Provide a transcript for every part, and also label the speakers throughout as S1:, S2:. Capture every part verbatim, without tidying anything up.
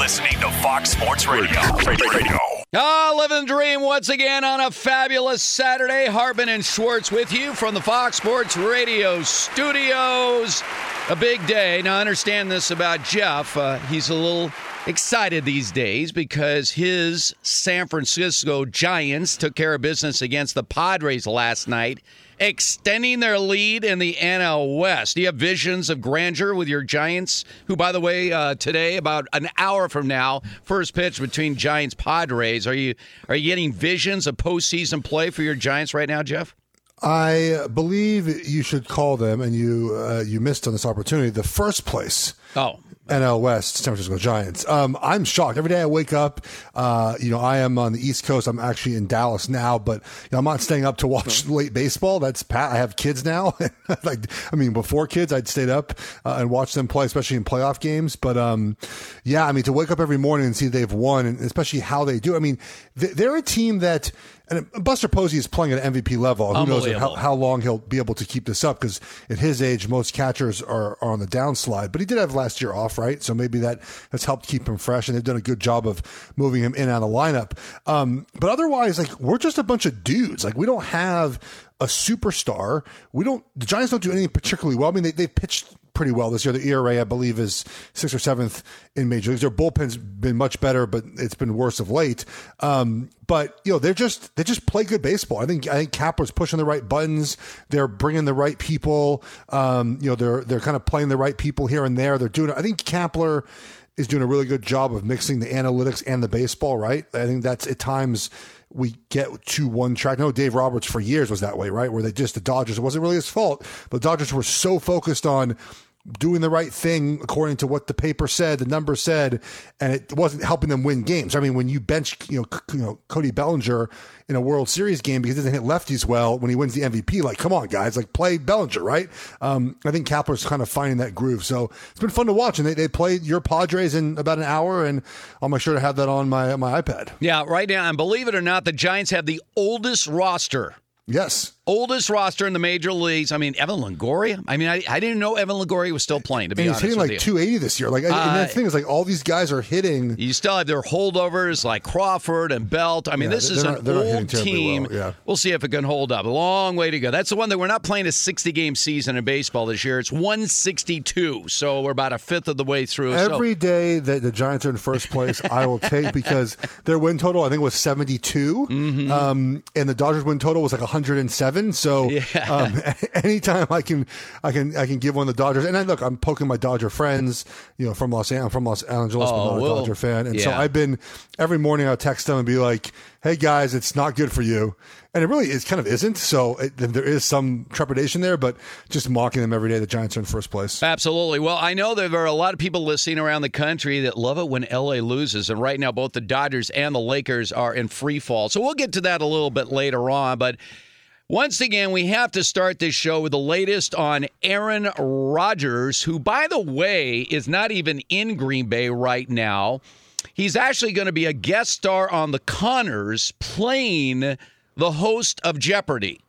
S1: listening to Fox Sports Radio. Radio.
S2: Ah, living the dream once again on a fabulous Saturday. Hartman and Schwartz with you from the Fox Sports Radio studios. A big day. Now, I understand this about Jeff. Uh, he's a little excited these days because his San Francisco Giants took care of business against the Padres last night, extending their lead in the N L West. Do you have visions of grandeur with your Giants, who, by the way, uh, today, about an hour from now, first pitch between Giants-Padres. Are you are you getting visions of postseason play for your Giants right now, Jeff?
S3: I believe you should call them, and you uh, you missed on this opportunity, the first place.
S2: Oh.
S3: N L West, San Francisco Giants. Um, I'm shocked. Every day I wake up, uh, you know, I am on the East Coast. I'm actually in Dallas now, but you know, I'm not staying up to watch late baseball. That's Pat. I have kids now. like, I mean, before kids, I'd stayed up uh, and watched them play, especially in playoff games. But um, yeah, I mean, to wake up every morning and see they've won, and especially how they do. I mean, they're a team that. And Buster Posey is playing at an M V P level. Who knows how, how long he'll be able to keep this up? Because at his age, most catchers are, are on the downslide. But he did have last year off, right? So maybe that has helped keep him fresh. And they've done a good job of moving him in and out of the lineup. Um, but otherwise, like, we're just a bunch of dudes. Like, we don't have a superstar. We don't. The Giants don't do anything particularly well. I mean, they they pitched pretty well this year. The E R A, I believe, is sixth or seventh in major leagues. Their bullpen's been much better, but it's been worse of late. Um, but you know, they're just they just play good baseball. I think I think Kapler's pushing the right buttons. They're bringing the right people. Um, you know, they're they're kind of playing the right people here and there. They're doing. I think Kapler is doing a really good job of mixing the analytics and the baseball. Right. I think that's at times. We get to one track. I know Dave Roberts for years was that way, right? Where they just, the Dodgers, it wasn't really his fault, but the Dodgers were so focused on doing the right thing according to what the paper said, the number said, and it wasn't helping them win games. I mean, when you bench, you know, C- you know, Cody Bellinger in a World Series game because he doesn't hit lefties well when he wins the M V P, like, come on, guys, like, play Bellinger, right? Um, I think Kapler's kind of finding that groove. So it's been fun to watch, and they, they played your Padres in about an hour, and I'll make sure to have that on my my iPad.
S2: Yeah, right now, and believe it or not, the Giants have the oldest roster.
S3: Yes.
S2: Oldest roster in the major leagues. I mean, Evan Longoria. I mean, I, I didn't know Evan Longoria was still playing, to be
S3: and
S2: honest
S3: he's hitting
S2: with
S3: like
S2: you.
S3: two eighty this year. Like, uh, and the thing is, like, all these guys are hitting.
S2: You still have their holdovers like Crawford and Belt. I mean,
S3: Yeah,
S2: this
S3: they're
S2: is
S3: not-
S2: an
S3: they're not hitting
S2: old
S3: terribly
S2: team.
S3: well, yeah.
S2: We'll see if it can hold up. A long way to go. That's the one that we're not playing a sixty-game season in baseball this year. It's one sixty-two, so we're about a fifth of the way through.
S3: Every
S2: so.
S3: day that the Giants are in first place, I will take, because their win total, I think, was seventy-two,
S2: Mm-hmm.
S3: um, and the Dodgers win total was like one hundred seven. So
S2: Yeah.
S3: um, anytime I can, I can, I can give one of the Dodgers. And I look, I'm poking my Dodger friends, you know, from Los Angeles, I'm from Los Angeles,
S2: Oh,
S3: but not a
S2: well,
S3: Dodger fan. And so
S2: yeah.
S3: I've been every morning I'll text them and be like, "Hey guys, it's not good for you." And it really is kind of isn't. So it, there is some trepidation there, but just mocking them every day. The Giants are in first place.
S2: Absolutely. Well, I know there are a lot of people listening around the country that love it when L A loses. And right now, both the Dodgers and the Lakers are in free fall. So we'll get to that a little bit later on. But once again, we have to start this show with the latest on Aaron Rodgers, who, by the way, is not even in Green Bay right now. He's actually going to be a guest star on the Conners playing the host of Jeopardy.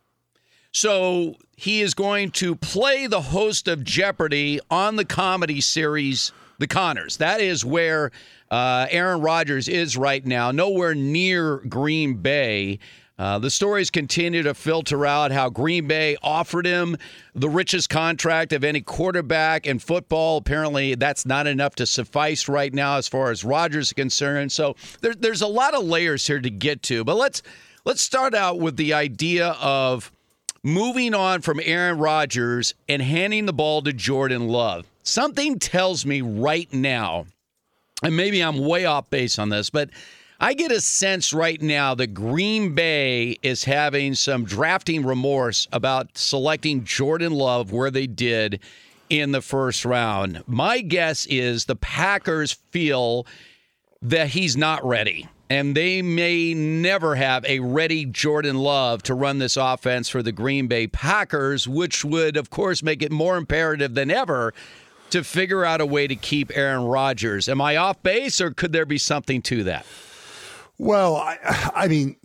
S2: So he is going to play the host of Jeopardy on the comedy series The Conners. That is where uh, Aaron Rodgers is right now, nowhere near Green Bay. Uh, the stories continue to filter out how Green Bay offered him the richest contract of any quarterback in football. Apparently, that's not enough to suffice right now as far as Rodgers is concerned. So there, there's a lot of layers here to get to. But let's let's start out with the idea of moving on from Aaron Rodgers and handing the ball to Jordan Love. Something tells me right now, and maybe I'm way off base on this, but I get a sense right now that Green Bay is having some drafting remorse about selecting Jordan Love where they did in the first round. My guess is the Packers feel that he's not ready, and they may never have a ready Jordan Love to run this offense for the Green Bay Packers, which would, of course, make it more imperative than ever to figure out a way to keep Aaron Rodgers. Am I off base, or could there be something to that?
S3: Well, I, I mean,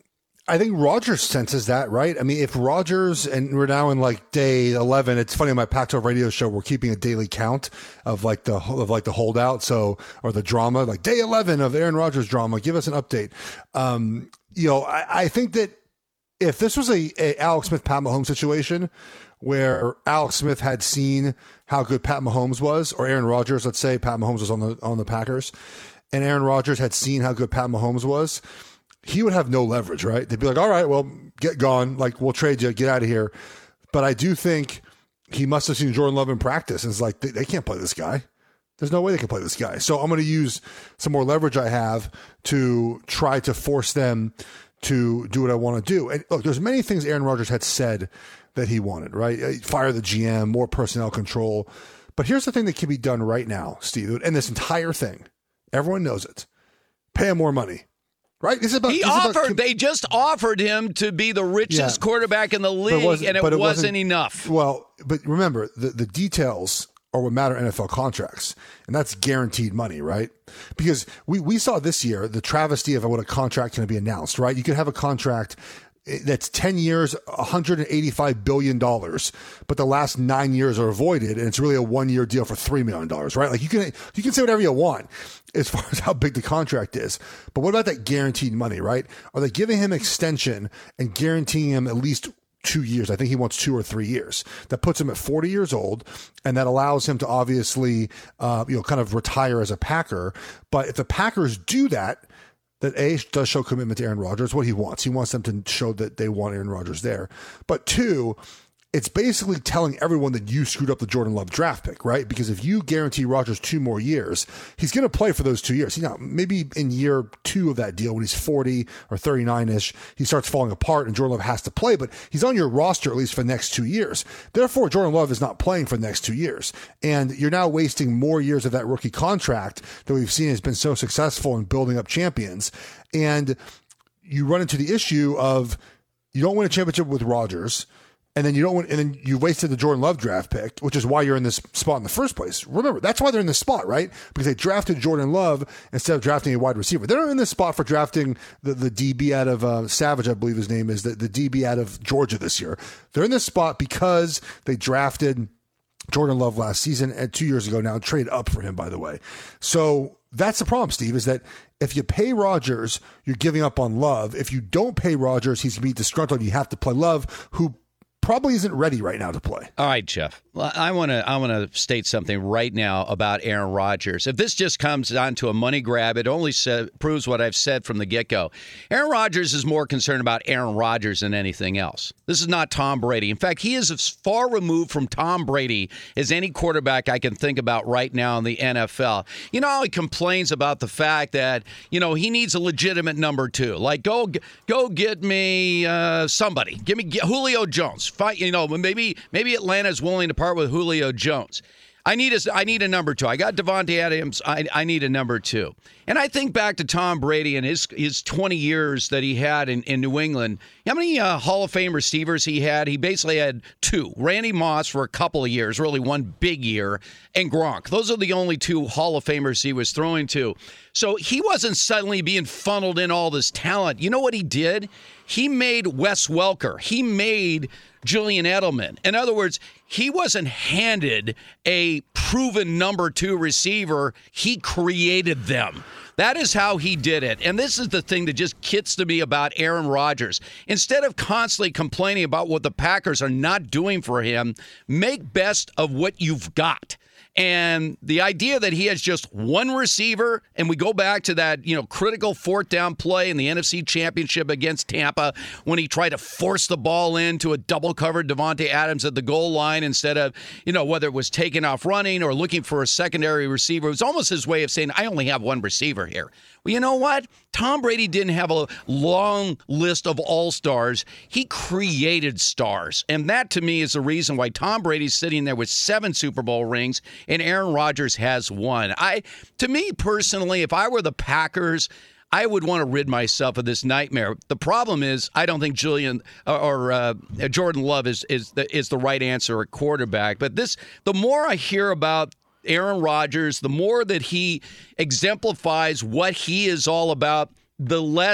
S3: I think Rodgers senses that, right? I mean, if Rodgers, and we're now in like day eleven, it's funny on my Pac twelve radio show, we're keeping a daily count of like the, of like the holdout. So, or the drama, like day eleven of Aaron Rodgers drama. Give us an update. Um, you know, I, I think that if this was a, a Alex Smith, Pat Mahomes situation where Alex Smith had seen how good Pat Mahomes was, or Aaron Rodgers, let's say Pat Mahomes was on the, on the Packers, and Aaron Rodgers had seen how good Pat Mahomes was, he would have no leverage, right? They'd be like, all right, well, get gone. Like, we'll trade you. Get out of here. But I do think he must have seen Jordan Love in practice and it's like, they, they can't play this guy. There's no way they can play this guy. So I'm going to use some more leverage I have to try to force them to do what I want to do. And look, there's many things Aaron Rodgers had said that he wanted, right? Fire the G M, more personnel control. But here's the thing that can be done right now, Steve, and this entire thing, everyone knows it. Pay him more money. Right? This is about,
S2: he
S3: this
S2: offered.
S3: About,
S2: they just offered him to be the richest
S3: yeah,
S2: quarterback in the league, it and it,
S3: but it
S2: wasn't,
S3: wasn't
S2: enough.
S3: Well, but remember, the, the details are what matter in N F L contracts, and that's guaranteed money, right? Because we, we saw this year the travesty of what a contract can be announced, right? You could have a contract that's ten years, one hundred eighty-five billion dollars, but the last nine years are avoided, and it's really a one-year deal for three million dollars, right? Like you can you can say whatever you want as far as how big the contract is, but what about that guaranteed money, right? Are they giving him extension and guaranteeing him at least two years? I think he wants two or three years. That puts him at forty years old, and that allows him to obviously, uh, you know, kind of retire as a Packer. But if the Packers do that, that A, does show commitment to Aaron Rodgers, what he wants. He wants them to show that they want Aaron Rodgers there. But two, it's basically telling everyone that you screwed up the Jordan Love draft pick, right? Because if you guarantee Rodgers two more years, he's going to play for those two years. You know, maybe in year two of that deal, when he's forty or thirty-nine-ish, he starts falling apart and Jordan Love has to play, but he's on your roster at least for the next two years. Therefore, Jordan Love is not playing for the next two years. And you're now wasting more years of that rookie contract that we've seen has been so successful in building up champions. And you run into the issue of you don't win a championship with Rodgers, and then you don't win, and then you wasted the Jordan Love draft pick, which is why you're in this spot in the first place. Remember, that's why they're in this spot, right? Because they drafted Jordan Love instead of drafting a wide receiver. They're not in this spot for drafting the, the D B out of uh, Savage, I believe his name is, the, the D B out of Georgia this year. They're in this spot because they drafted Jordan Love last season and two years ago now, traded up for him, by the way. So that's the problem, Steve, is that if you pay Rodgers, you're giving up on Love. If you don't pay Rodgers, he's going to be disgruntled. You have to play Love, who probably isn't ready right now to play.
S2: All right, Jeff. Well, I want to I want to state something right now about Aaron Rodgers. If this just comes down to a money grab, it only sa- proves what I've said from the get-go. Aaron Rodgers is more concerned about Aaron Rodgers than anything else. This is not Tom Brady. In fact, he is as far removed from Tom Brady as any quarterback I can think about right now in the N F L. You know how he complains about the fact that, you know, he needs a legitimate number two. Like, go go get me uh, somebody. Give me get Julio Jones. Fight, you know, maybe maybe Atlanta's willing to part with Julio Jones. I need a, I need a number two. I got Devontae Adams. I, I need a number two. And I think back to Tom Brady and his his twenty years that he had in, in New England. How many uh, Hall of Fame receivers he had? He basically had two. Randy Moss for a couple of years, really one big year, and Gronk. Those are the only two Hall of Famers he was throwing to. So he wasn't suddenly being funneled in all this talent. You know what he did? He made Wes Welker. He made Julian Edelman. In other words, he wasn't handed a proven number two receiver. He created them. That is how he did it. And this is the thing that just gets to me about Aaron Rodgers. Instead of constantly complaining about what the Packers are not doing for him, make best of what you've got. And the idea that he has just one receiver, and we go back to that, you know, critical fourth down play in the N F C Championship against Tampa when he tried to force the ball into a double-covered Devontae Adams at the goal line instead of, you know, whether it was taking off running or looking for a secondary receiver. It was almost his way of saying, I only have one receiver here. Well, you know what? Tom Brady didn't have a long list of all-stars. He created stars. And that, to me, is the reason why Tom Brady's sitting there with seven Super Bowl rings and Aaron Rodgers has one. I, to me, personally, if I were the Packers, I would want to rid myself of this nightmare. The problem is, I don't think Julian or uh, Jordan Love is is the, is the right answer at quarterback. But this, the more I hear about Aaron Rodgers, the more that he exemplifies what he is all about, the less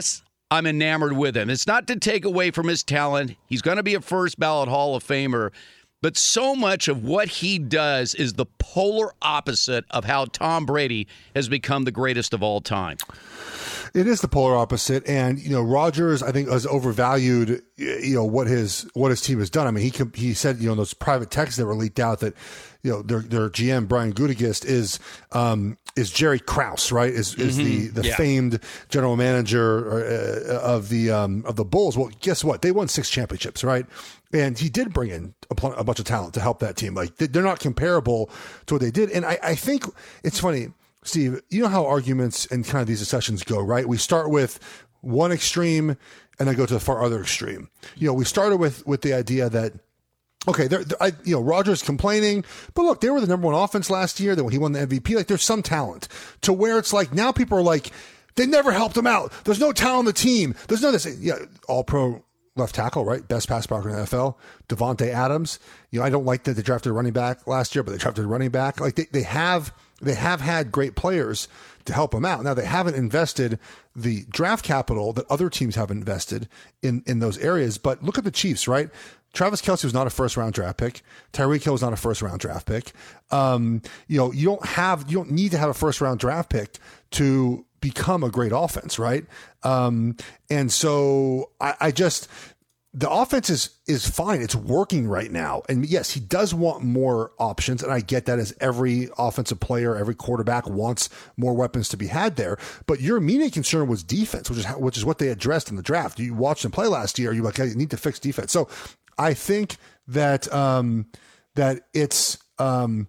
S2: I'm enamored with him. It's not to take away from his talent. He's going to be a first ballot Hall of Famer. But so much of what he does is the polar opposite of how Tom Brady has become the greatest of all time.
S3: It is the polar opposite, and you know Rodgers, I think, has overvalued you know what his what his team has done. I mean, he he said you know those private texts that were leaked out that you know their their G M Brian Gutekunst is um, is Jerry Krause, right? Is is mm-hmm. the the yeah. famed general manager uh, of the um, of the Bulls? Well, guess what? They won six championships, right? And he did bring in a, pl- a bunch of talent to help that team. Like they're not comparable to what they did, and I, I think it's funny. Steve, you know how arguments and kind of these discussions go, right? We start with one extreme and then go to the far other extreme. You know, we started with with the idea that, okay, they're, they're, I, you know, Rodgers complaining, but look, they were the number one offense last year. Then when he won the M V P, like there's some talent to where it's like now people are like, they never helped him out. There's no talent on the team. There's no this. Yeah, all pro left tackle, right? Best pass blocker in the N F L, Devontae Adams. You know, I don't like that they drafted a running back last year, but they drafted a running back. Like they, they have. They have had great players to help them out. Now, they haven't invested the draft capital that other teams have invested in, in those areas. But look at the Chiefs, right? Travis Kelce was not a first-round draft pick. Tyreek Hill was not a first-round draft pick. Um, you know, you don't have, you don't need to have a first-round draft pick to become a great offense, right? Um, and so I, I just... The offense is is fine. It's working right now. And yes, he does want more options. And I get that as every offensive player, every quarterback wants more weapons to be had there. But your immediate concern was defense, which is which is what they addressed in the draft. You watched them play last year. You're like, hey, you need to fix defense. So I think that um, that it's um,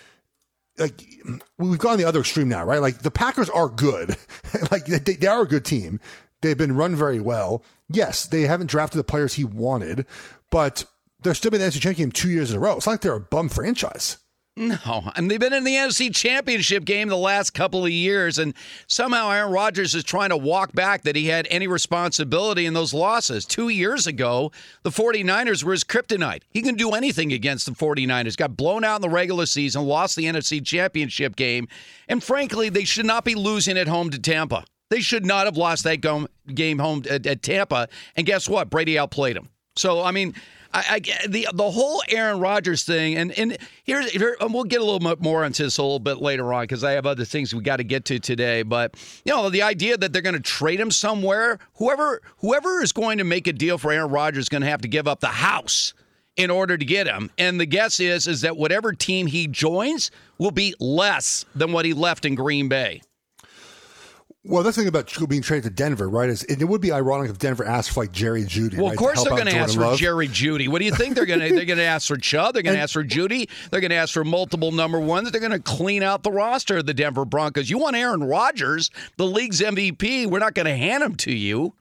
S3: like we've gone the other extreme now, right? Like the Packers are good. Like they, they are a good team. They've been run very well. Yes, they haven't drafted the players he wanted, but they're still been in the N F C Championship game two years in a row. It's not like they're a bum franchise.
S2: No, and they've been in the N F C Championship game the last couple of years, and somehow Aaron Rodgers is trying to walk back that he had any responsibility in those losses. Two years ago, the 49ers were his kryptonite. He can do anything against the 49ers. Got blown out in the regular season, lost the N F C Championship game, and frankly, they should not be losing at home to Tampa. They should not have lost that game home at, at Tampa. And guess what? Brady outplayed him. So, I mean, I, I, the the whole Aaron Rodgers thing, and, and here, here and we'll get a little bit more into this a little bit later on because I have other things we got to get to today. But, you know, the idea that they're going to trade him somewhere, whoever whoever is going to make a deal for Aaron Rodgers is going to have to give up the house in order to get him. And the guess is, is that whatever team he joins will be less than what he left in Green Bay.
S3: Well, that's the thing about being traded to Denver, right? Is it would be ironic if Denver asked for like Jerry Jeudy.
S2: Well,
S3: right,
S2: of course
S3: to
S2: they're going to ask for
S3: Love.
S2: Jerry Jeudy. What do you think they're going to? They're going to ask for Chubb. They're going to ask for Jeudy. They're going to ask for multiple number ones. They're going to clean out the roster of the Denver Broncos. You want Aaron Rodgers, the league's M V P? We're not going to hand him to you.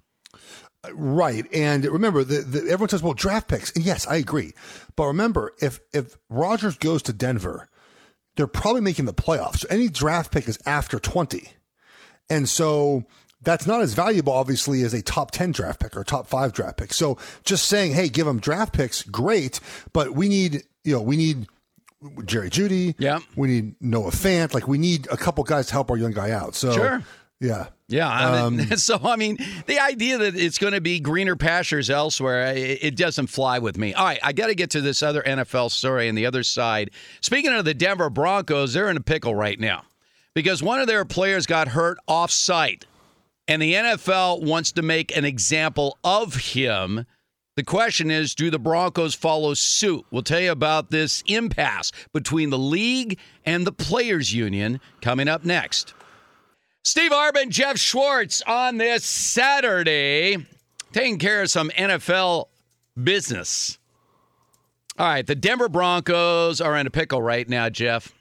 S3: Right. And remember, the, the, everyone says, well, draft picks. And yes, I agree. But remember, if if Rodgers goes to Denver, they're probably making the playoffs. So any draft pick is after twenty. And so that's not as valuable, obviously, as a top ten draft pick or top five draft pick. So just saying, hey, give them draft picks, great. But we need, you know, we need Jerry Jeudy.
S2: Yeah.
S3: We need Noah Fant. Like, we need a couple guys to help our young guy out. So,
S2: sure.
S3: Yeah.
S2: Yeah. I mean, um, so, I mean, the idea that it's going to be greener pastures elsewhere, it, it doesn't fly with me. All right. I got to get to this other N F L story on the other side. Speaking of the Denver Broncos, they're in a pickle right now because one of their players got hurt off-site, and the N F L wants to make an example of him. The question is, do the Broncos follow suit? We'll tell you about this impasse between the league and the players' union coming up next. Steve Arbin, Jeff Schwartz on this Saturday, taking care of some N F L business. All right, the Denver Broncos are in a pickle right now, Jeff.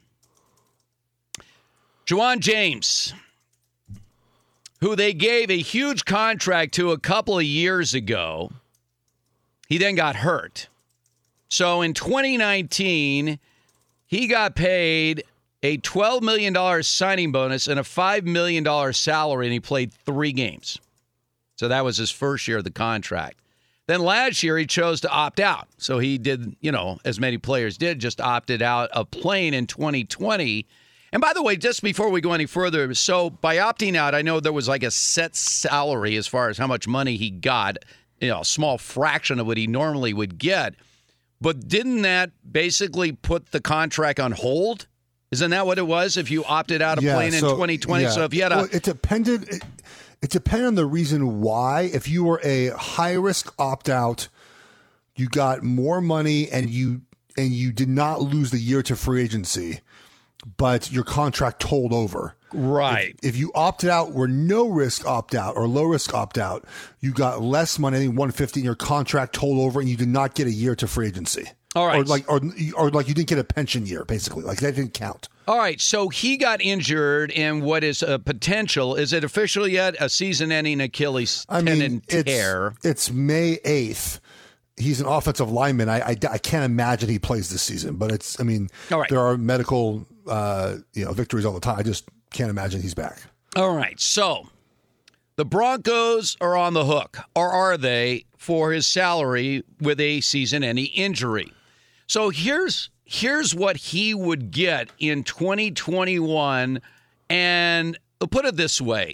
S2: Ja'Wuan James, who they gave a huge contract to a couple of years ago, he then got hurt. So in twenty nineteen, he got paid a twelve million dollars signing bonus and a five million dollars salary, and he played three games. So that was his first year of the contract. Then last year, he chose to opt out. So he did, you know, as many players did, just opted out of playing in twenty twenty. And by the way, just before we go any further, so by opting out, I know there was like a set salary as far as how much money he got, you know, a small fraction of what he normally would get. But didn't that basically put the contract on hold? Isn't that what it was if you opted out of
S3: yeah,
S2: playing
S3: so,
S2: in twenty twenty?
S3: Yeah.
S2: So if you had a...
S3: Well, it depended... It, it depended on the reason why. If you were a high-risk opt-out, you got more money and you and you did not lose the year to free agency, but your contract told over.
S2: Right.
S3: If, if you opted out, were no risk opt out or low risk opt out, you got less money, I think one hundred fifty, and your contract told over, and you did not get a year to free agency.
S2: All right.
S3: Or like, or, or like you didn't get a pension year, basically. Like that didn't count.
S2: All right. So he got injured in what is a potential. Is it official yet? A season-ending Achilles
S3: I
S2: tendon
S3: mean,
S2: tear.
S3: It's, it's May eighth. He's an offensive lineman. I, I, I can't imagine he plays this season, but it's, I mean,
S2: all right.
S3: There are medical, uh, you know, victories all the time. I just can't imagine he's back.
S2: All right. So the Broncos are on the hook, or are they, for his salary with a season-ending injury? So here's here's what he would get in twenty twenty-one, and I'll put it this way.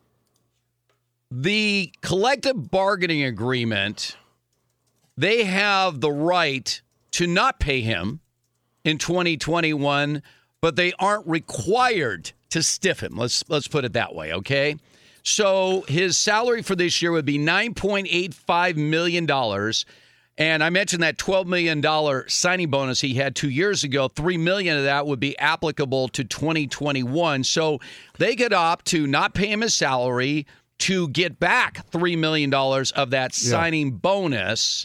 S2: The collective bargaining agreement, they have the right to not pay him in twenty twenty-one, but they aren't required to stiff him. Let's let's put it that way, okay? So his salary for this year would be nine point eight five million dollars. And I mentioned that twelve million dollars signing bonus he had two years ago. three million dollars of that would be applicable to twenty twenty-one. So they could opt to not pay him his salary to get back three million dollars of that signing yeah. bonus.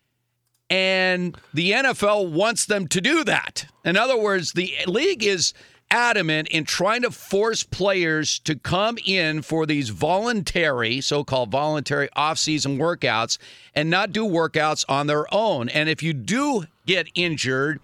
S2: And the N F L wants them to do that. In other words, the league is adamant in trying to force players to come in for these voluntary, so-called voluntary off-season workouts and not do workouts on their own. And if you do get injured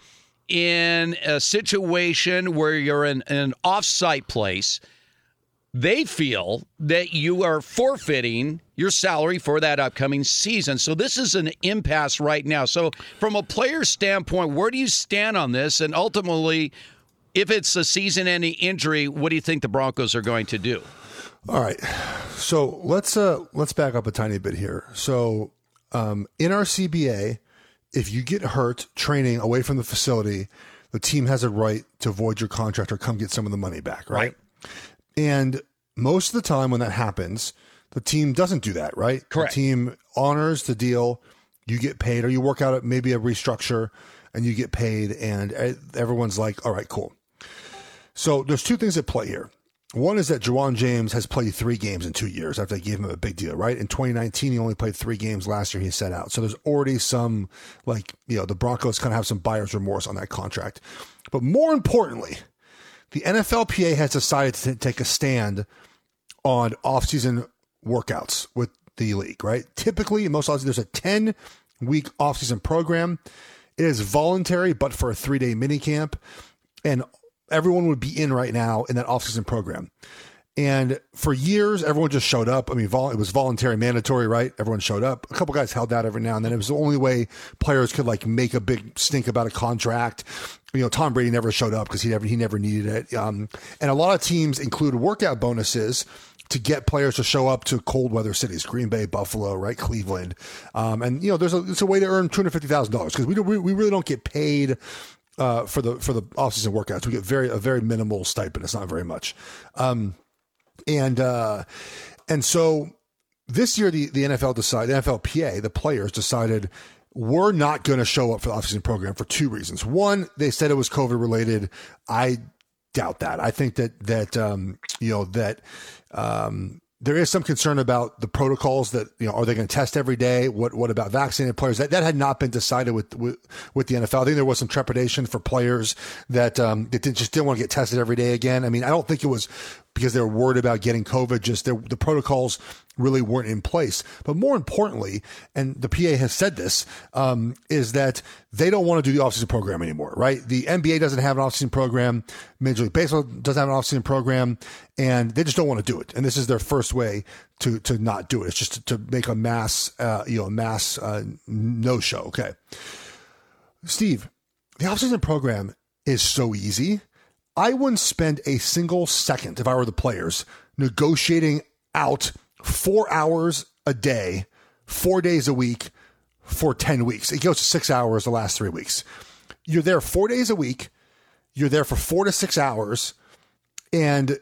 S2: in a situation where you're in, in an off-site place, they feel that you are forfeiting your salary for that upcoming season. So this is an impasse right now. So from a player's standpoint, where do you stand on this? And ultimately, if it's a season-ending injury, what do you think the Broncos are going to do?
S3: All right. So let's uh, let's back up a tiny bit here. So um, in our C B A, if you get hurt training away from the facility, the team has a right to void your contract or come get some of the money back, right? right. And most of the time when that happens, the team doesn't do that, right?
S2: Correct.
S3: The team honors the deal. You get paid, or you work out maybe a restructure, and you get paid, and everyone's like, all right, cool. So there's two things at play here. One is that Ja'Wuan James has played three games in two years after they gave him a big deal, right? In twenty nineteen, he only played three games. Last year, he set out. So there's already some, like, you know, the Broncos kind of have some buyer's remorse on that contract. But more importantly, the N F L P A has decided to take a stand on offseason workouts with the league, right? Typically, in most offseason, there's a ten-week offseason program. It is voluntary, but for a three-day minicamp. And everyone would be in right now in that offseason program. And for years, everyone just showed up. I mean, vol- it was voluntary, mandatory, right? Everyone showed up. A couple guys held out every now and then. It was the only way players could like make a big stink about a contract. You know, Tom Brady never showed up because he never he never needed it. Um, and a lot of teams include workout bonuses to get players to show up to cold weather cities, Green Bay, Buffalo, right, Cleveland. Um, and, you know, there's a, it's a way to earn two hundred fifty thousand dollars because we, we we really don't get paid uh, for the for the offseason workouts. We get very a very minimal stipend. It's not very much. Um, and uh, and so this year, the, the N F L decided, the N F L P A, the players decided, we're not going to show up for the offseason program for two reasons. One, they said it was COVID related. I doubt that. I think that, that, um, you know, that, um, there is some concern about the protocols that, you know, are they going to test every day? What, what about vaccinated players? That, that had not been decided with, with, with the N F L. I think there was some trepidation for players that, um, that did, just didn't want to get tested every day again. I mean, I don't think it was because they were worried about getting COVID, just the protocols really weren't in place. But more importantly, and the P A has said this, um, is that they don't want to do the offseason program anymore, right? The N B A doesn't have an offseason program. Major League Baseball doesn't have an offseason program, and they just don't want to do it. And this is their first way to to not do it. It's just to, to make a mass, uh, you know, mass uh, no-show. Okay. Steve, the offseason program is so easy. I wouldn't spend a single second, if I were the players, negotiating out four hours a day, four days a week for ten weeks. It goes to six hours the last three weeks. You're there four days a week. You're there for four to six hours. And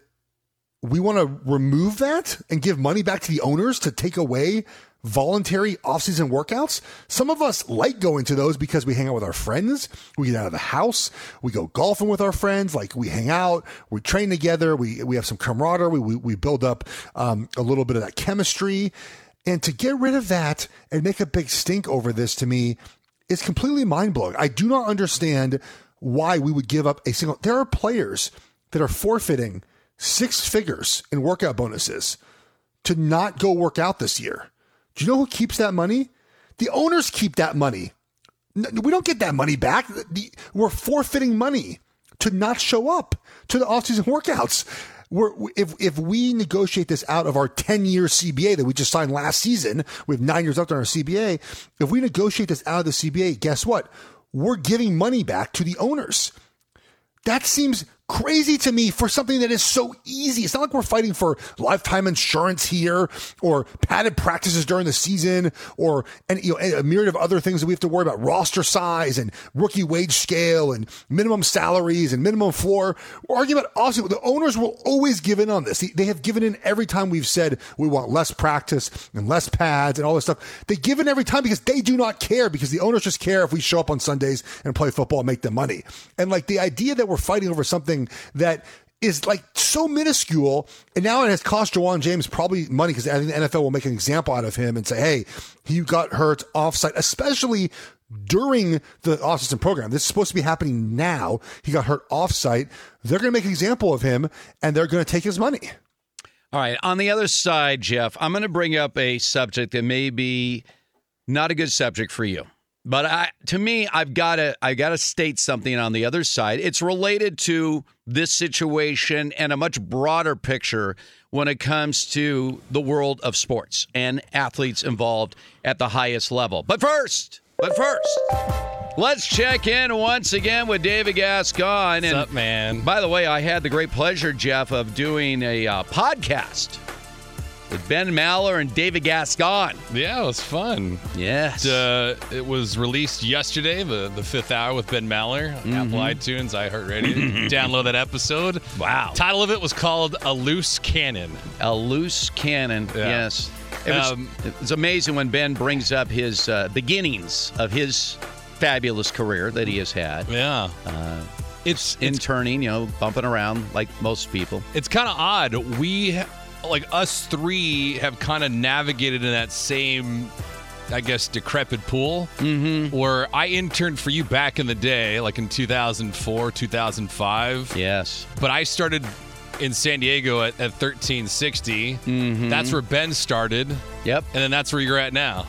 S3: we want to remove that and give money back to the owners to take away voluntary off-season workouts. Some of us like going to those because we hang out with our friends. We get out of the house. We go golfing with our friends. Like, we hang out. We train together. We we have some camaraderie. We we, we build up um, a little bit of that chemistry. And to get rid of that and make a big stink over this, to me, is completely mind-blowing. I do not understand why we would give up a single... There are players that are forfeiting six figures in workout bonuses to not go work out this year. Do you know who keeps that money? The owners keep that money. We don't get that money back. We're forfeiting money to not show up to the off-season workouts. We're, if if we negotiate this out of our ten-year C B A that we just signed last season, we have nine years left on our C B A. If we negotiate this out of the C B A, guess what? We're giving money back to the owners. That seems crazy to me for something that is so easy. It's not like we're fighting for lifetime insurance here or padded practices during the season or and, you know, a myriad of other things that we have to worry about, roster size and rookie wage scale and minimum salaries and minimum floor. We're arguing about also the owners will always give in on this. They have given in every time we've said we want less practice and less pads and all this stuff. They give in every time because they do not care, because the owners just care if we show up on Sundays and play football and make them money. And like the idea that we're fighting over something that is like so minuscule, and now it has cost Ja'Wuan James probably money, because I think the N F L will make an example out of him and say, hey, he got hurt offsite, especially during the offseason program. This is supposed to be happening now. He got hurt offsite. They're going to make an example of him, and they're going to take his money.
S2: All right. On the other side, Jeff, I'm going to bring up a subject that may be not a good subject for you. But I, to me, I've got to I got to state something on the other side. It's related to this situation and a much broader picture when it comes to the world of sports and athletes involved at the highest level. But first, but first, let's check in once again with David Gascon.
S4: What's
S2: and
S4: up, man?
S2: By the way, I had the great pleasure, Jeff, of doing a uh, podcast with Ben Maller and David Gascon.
S4: Yeah, it was fun.
S2: Yes.
S4: Uh, it was released yesterday, the, the fifth hour with Ben Maller, on mm-hmm. Apple iTunes, iHeartRadio. Download that episode.
S2: Wow.
S4: Title of it was called A Loose Cannon.
S2: A Loose Cannon, yeah. Yes. It was, um, it was amazing when Ben brings up his uh, beginnings of his fabulous career that he has had.
S4: Yeah.
S2: Uh, it's interning, you know, bumping around like most people.
S4: It's kind of odd. We... Like, us three have kind of navigated in that same, I guess, decrepit pool.
S2: Mm-hmm.
S4: Where I interned for you back in the day, like in two thousand four, two thousand five.
S2: Yes.
S4: But I started in San Diego at, at thirteen sixty.
S2: Mm-hmm.
S4: That's where Ben started.
S2: Yep.
S4: And then that's where you're at now.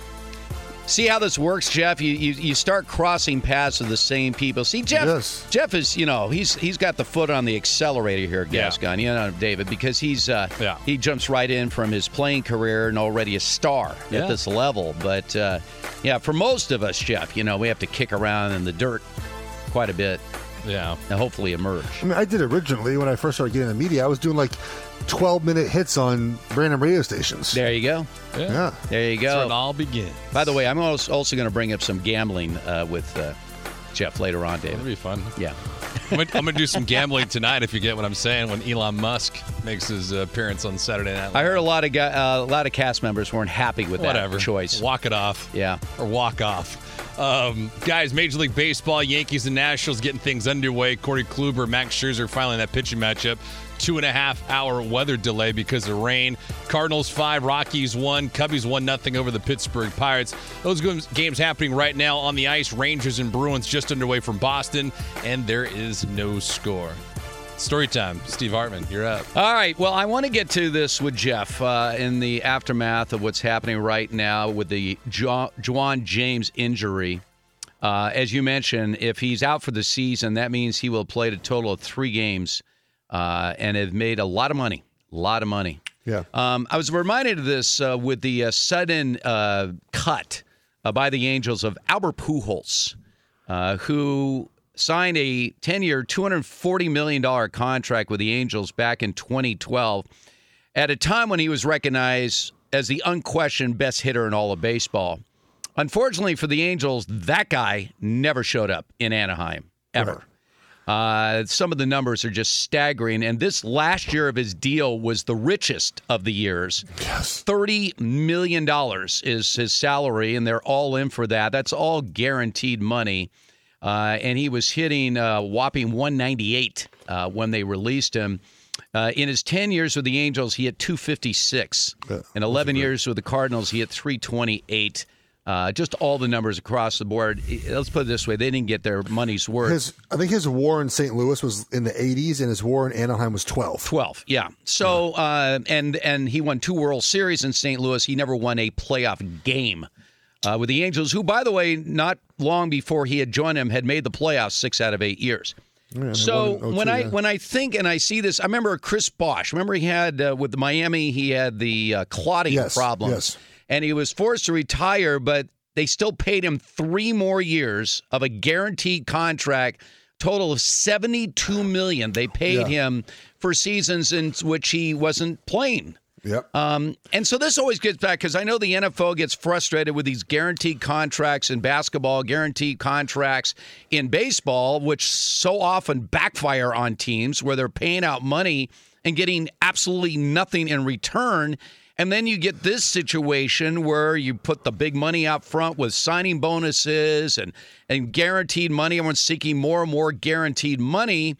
S2: See how this works, Jeff? You, you you start crossing paths with the same people. See, Jeff
S3: yes.
S2: Jeff is, you know, he's he's got the foot on the accelerator here, Gascon, yeah. you know, David, because he's uh,
S4: yeah.
S2: he jumps right in from his playing career and already a star
S4: yeah.
S2: at this level. But, uh, yeah, for most of us, Jeff, you know, we have to kick around in the dirt quite a bit.
S4: Yeah.
S2: And hopefully emerge.
S3: I mean, I did originally when I first started getting in the media. I was doing like twelve-minute hits on random radio stations.
S2: There you go.
S4: Yeah.
S3: yeah.
S2: There you go.
S4: That's where it all begins.
S2: By the way, I'm also going to bring up some gambling uh, with uh, Jeff later on, David.
S4: That'll be fun.
S2: Yeah.
S4: I'm going to do some gambling tonight, if you get what I'm saying, when Elon Musk makes his uh, appearance on Saturday Night Live.
S2: I heard a lot of guy, uh, a lot of cast members weren't happy with
S4: Whatever.
S2: that choice.
S4: Walk it off.
S2: Yeah.
S4: Or walk off. Um, guys, Major League Baseball, Yankees and Nationals getting things underway. Corey Kluber, Max Scherzer filing that pitching matchup. Two and a half hour weather delay because of rain. Cardinals five, Rockies one, Cubbies one nothing over the Pittsburgh Pirates. Those games happening right now on the ice. Rangers and Bruins just underway from Boston, and there is no score. Story time. Steve Hartman, you're up.
S2: All right. Well, I want to get to this with Jeff uh, in the aftermath of what's happening right now with the jo- Ja'Wuan James injury. Uh, as you mentioned, if he's out for the season, that means he will have played a total of three games uh, and have made a lot of money. A lot of money.
S3: Yeah.
S2: Um, I was reminded of this uh, with the uh, sudden uh, cut uh, by the Angels of Albert Pujols, uh, who signed a ten-year, two hundred forty million dollars contract with the Angels back in twenty twelve at a time when he was recognized as the unquestioned best hitter in all of baseball. Unfortunately for the Angels, that guy never showed up in Anaheim, ever. Right. Uh, some of the numbers are just staggering, and this last year of his deal was the richest of the years.
S3: Yes.
S2: thirty million dollars is his salary, and they're all in for that. That's all guaranteed money. Uh, and he was hitting a whopping one ninety-eight uh, when they released him. Uh, in his ten years with the Angels, he hit two fifty-six. Yeah, in eleven years with the Cardinals, he hit three twenty-eight. Uh, just all the numbers across the board. Let's put it this way. They didn't get their money's worth.
S3: His, I think his war in Saint Louis was in the eighties, and his war in Anaheim was twelve.
S2: twelve, yeah. So, uh, and and he won two World Series in Saint Louis. He never won a playoff game uh, with the Angels, who, by the way, not long before he had joined them, had made the playoffs six out of eight years. Yeah, so oh two, when I yeah. when I think and I see this, I remember Chris Bosh. Remember he had, uh, with Miami, he had the uh, clotting
S3: yes,
S2: problem.
S3: Yes.
S2: And he was forced to retire, but they still paid him three more years of a guaranteed contract, total of seventy-two million dollars. They paid yeah. him for seasons in which he wasn't playing.
S3: Yep.
S2: Um, and so this always gets back, because I know the N F L gets frustrated with these guaranteed contracts in basketball, guaranteed contracts in baseball, which so often backfire on teams where they're paying out money and getting absolutely nothing in return. And then you get this situation where you put the big money out front with signing bonuses and, and guaranteed money. Everyone's seeking more and more guaranteed money.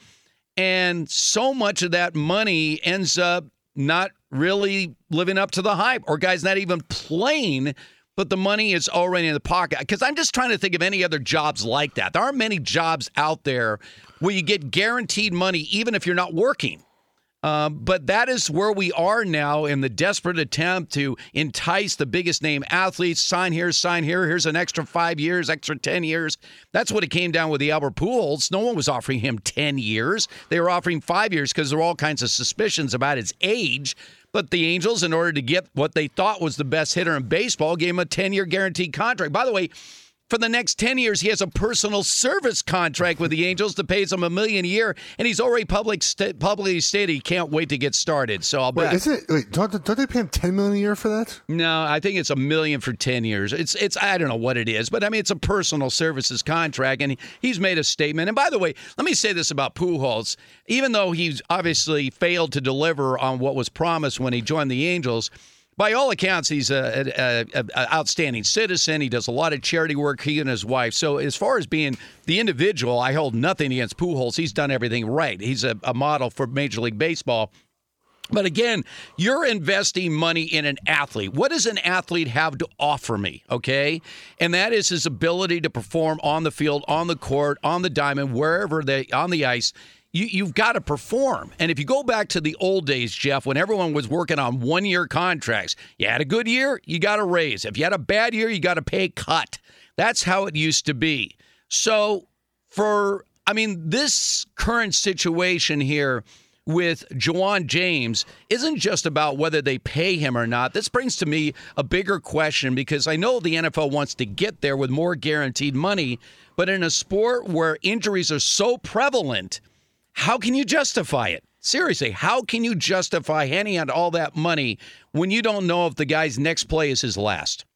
S2: And so much of that money ends up not really living up to the hype, or guys not even playing, but the money is already in the pocket. Because I'm just trying to think of any other jobs like that. There aren't many jobs out there where you get guaranteed money even if you're not working. Uh, but that is where we are now in the desperate attempt to entice the biggest name athletes. Sign here, sign here. Here's an extra five years, extra ten years. That's what it came down with the Albert Pujols. No one was offering him ten years. They were offering five years because there were all kinds of suspicions about his age. But the Angels, in order to get what they thought was the best hitter in baseball, gave him a ten-year guaranteed contract. By the way, for the next ten years, he has a personal service contract with the Angels that pays him a million a year, and he's already public st- publicly stated he can't wait to get started. So I'll bet.
S3: Wait, isn't it, wait, don't, don't they pay him ten million dollars a year for that?
S2: No, I think it's a million for ten years. It's it's I don't know what it is, but I mean it's a personal services contract, and he, he's made a statement. And by the way, let me say this about Pujols: even though he's obviously failed to deliver on what was promised when he joined the Angels, by all accounts, he's a, a, a, a outstanding citizen. He does a lot of charity work, he and his wife. So as far as being the individual, I hold nothing against Pujols. He's done everything right. He's a, a model for Major League Baseball. But again, you're investing money in an athlete. What does an athlete have to offer me, okay? And that is his ability to perform on the field, on the court, on the diamond, wherever they on the ice. You, you've got to perform. And if you go back to the old days, Jeff, when everyone was working on one-year contracts, you had a good year, you got a raise. If you had a bad year, you got to pay a cut. That's how it used to be. So for, I mean, this current situation here with Ja'Juan James isn't just about whether they pay him or not. This brings to me a bigger question, because I know the N F L wants to get there with more guaranteed money, but in a sport where injuries are so prevalent, how can you justify it? Seriously, how can you justify handing out all that money when you don't know if the guy's next play is his last?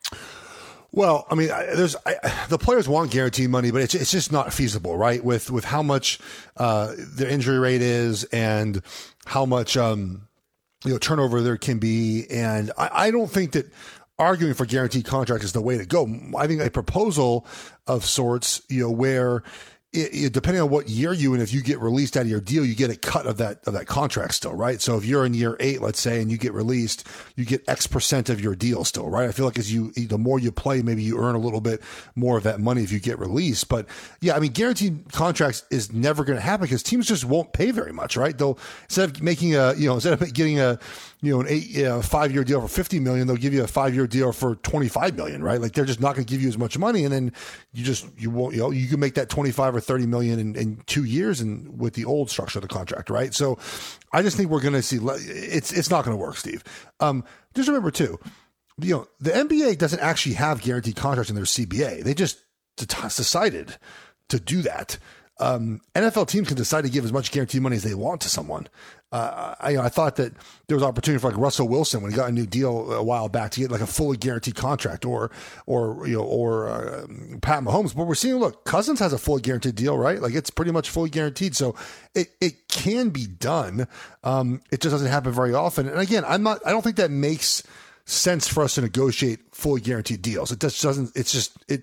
S3: Well, I mean, there's I, the players want guaranteed money, but it's it's just not feasible, right? With with how much uh, their injury rate is and how much um, you know turnover there can be, and I, I don't think that arguing for guaranteed contract is the way to go. I think a proposal of sorts, you know, where It, it, depending on what year you in, if you get released out of your deal, you get a cut of that of that contract still, right? So if you're in year eight, let's say, and you get released, you get X percent of your deal still, right? I feel like as you, the more you play, maybe you earn a little bit more of that money if you get released. But yeah, I mean, guaranteed contracts is never going to happen because teams just won't pay very much, right? They'll, instead of making a, you know, instead of getting a, you know, an eight, you know, five year deal for fifty million, they'll give you a five year deal for twenty-five million, right? Like they're just not going to give you as much money. And then you just, you won't, you know, you can make that twenty-five or thirty million in, in two years and with the old structure of the contract, right? So I just think we're going to see, it's, it's not going to work, Steve. Um, just remember too, you know, the N B A doesn't actually have guaranteed contracts in their C B A. They just decided to do that. Um, N F L teams can decide to give as much guaranteed money as they want to someone. Uh, I, I thought that there was opportunity for like Russell Wilson when he got a new deal a while back to get like a fully guaranteed contract, or or you know or uh, Pat Mahomes. But we're seeing, look, Cousins has a fully guaranteed deal, right? Like it's pretty much fully guaranteed, so it it can be done. Um, it just doesn't happen very often. And again, I'm not. I don't think that makes sense for us to negotiate fully guaranteed deals. It just doesn't. It's just it.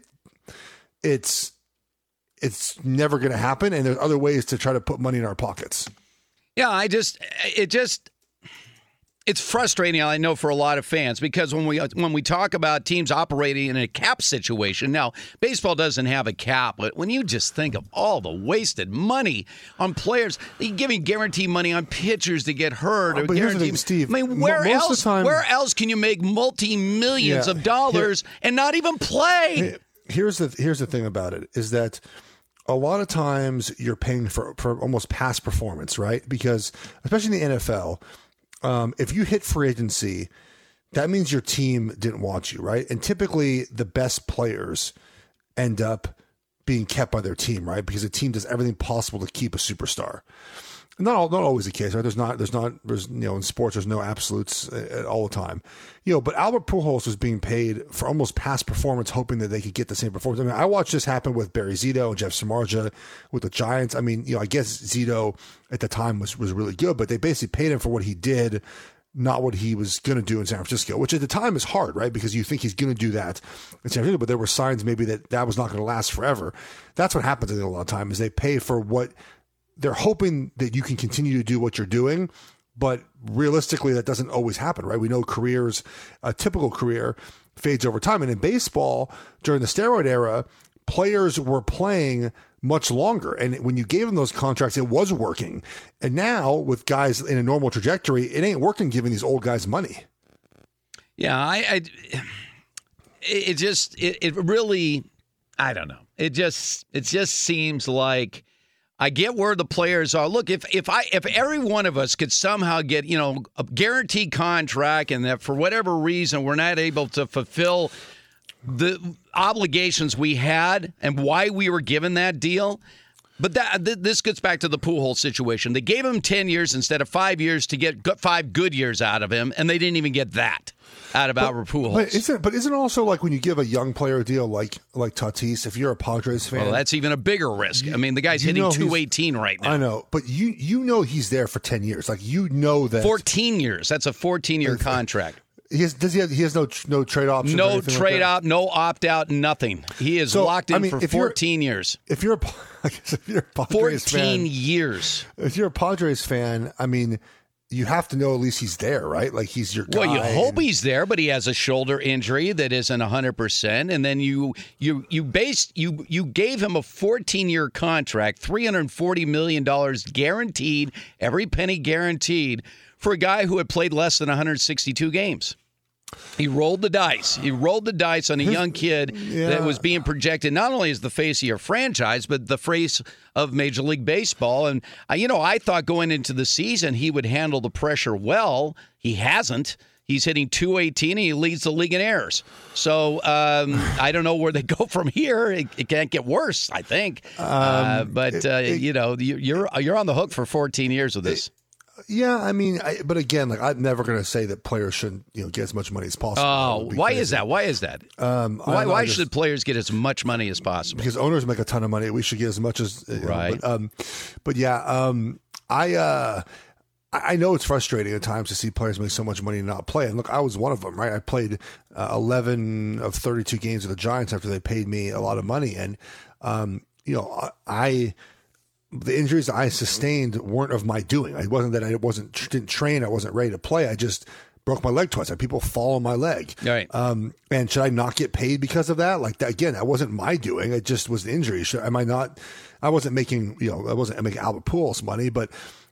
S3: It's it's never going to happen, and there's other ways to try to put money in our pockets.
S2: Yeah, I just, it just, it's frustrating, I know, for a lot of fans, because when we when we talk about teams operating in a cap situation, now, baseball doesn't have a cap, but when you just think of all the wasted money on players, giving guaranteed money on pitchers to get hurt.
S3: Oh,
S2: or
S3: but here's the thing, Steve.
S2: I mean, where
S3: most
S2: else,
S3: of the time,
S2: where else can you make multi-millions
S3: yeah,
S2: of dollars
S3: here,
S2: and not even play?
S3: Here's the here's the thing about it, is that a lot of times you're paying for, for almost past performance, right? Because especially in the N F L, um, if you hit free agency, that means your team didn't want you, right? And typically the best players end up being kept by their team, right? Because the team does everything possible to keep a superstar. Not all, not always the case, right? There's not, there's not, there's, you know, in sports, there's no absolutes all the time, you know, but Albert Pujols was being paid for almost past performance, hoping that they could get the same performance. I mean, I watched this happen with Barry Zito and Jeff Samardzija with the Giants. I mean, you know, I guess Zito at the time was, was really good, but they basically paid him for what he did, not what he was going to do in San Francisco, which at the time is hard, right? Because you think he's going to do that in San Francisco, but there were signs maybe that that was not going to last forever. That's what happens I think, a lot of time is they pay for what they're hoping that you can continue to do what you're doing, but realistically that doesn't always happen, right? We know careers, a typical career fades over time. And in baseball, during the steroid era, players were playing much longer. And when you gave them those contracts, it was working. And now with guys in a normal trajectory, it ain't working giving these old guys money.
S2: Yeah, I, I it just, it, it really, I don't know. It just, it just seems like, I get where the players are. Look, if if I if every one of us could somehow get, you know, a guaranteed contract, and that for whatever reason we're not able to fulfill the obligations we had and why we were given that deal. But that th- this gets back to the Pujols situation. They gave him ten years instead of five years to get five good years out of him, and they didn't even get that out of
S3: but,
S2: Albert Pujols.
S3: But isn't, but isn't also like when you give a young player a deal like like Tatis, if you're a Padres fan,
S2: well, that's even a bigger risk.
S3: You,
S2: I mean, the guy's hitting two eighteen right now.
S3: I know, but you you know he's there for ten years. Like you know that
S2: fourteen years. That's a fourteen-year contract.
S3: He has, does he have, he has no no trade options?
S2: No trade like out, no opt out, nothing. He is
S3: so,
S2: locked in
S3: I mean,
S2: for fourteen years.
S3: If you're a, I guess if you're a Padres
S2: fourteen
S3: fan,
S2: years.
S3: If you're a Padres fan, I mean, you have to know at least he's there, right? Like he's your guy.
S2: Well, you hope
S3: and,
S2: he's there, but he has a shoulder injury that isn't one hundred percent. And then you you you based you you gave him a fourteen-year contract, three hundred forty million dollars guaranteed, every penny guaranteed, for a guy who had played less than one hundred sixty-two games. He rolled the dice. He rolled the dice on a young kid
S3: yeah.
S2: that was being projected not only as the face of your franchise, but the face of Major League Baseball. And, uh, you know, I thought going into the season he would handle the pressure well. He hasn't. He's hitting two eighteen, and he leads the league in errors. So um, I don't know where they go from here. It, it can't get worse, I think. Um, uh, but,
S3: it,
S2: uh,
S3: it,
S2: you know, you're you're on the hook for fourteen years with this.
S3: It, Yeah, I mean, I, but again, like I'm never going to say that players shouldn't, you know, get as much money as possible.
S2: Oh, why is that? Why is that?
S3: Um,
S2: why
S3: know,
S2: why
S3: just,
S2: should players get as much money as possible?
S3: Because owners make a ton of money. We should get as much as
S2: right.
S3: Know, but, um, but yeah, um, I uh, I know it's frustrating at times to see players make so much money and not play. And look, I was one of them, right? I played uh, eleven of thirty-two games with the Giants after they paid me a lot of money, and um, you know, I. The injuries I sustained weren't of my doing. It wasn't that I wasn't didn't train. I wasn't ready to play. I just broke my leg twice. I had people fall on my leg.
S2: Right.
S3: Um, and should I not get paid because of that? Like that, again, that wasn't my doing. It just was an injury. Should, am I not? I wasn't making you know I wasn't making Albert Pujols money, but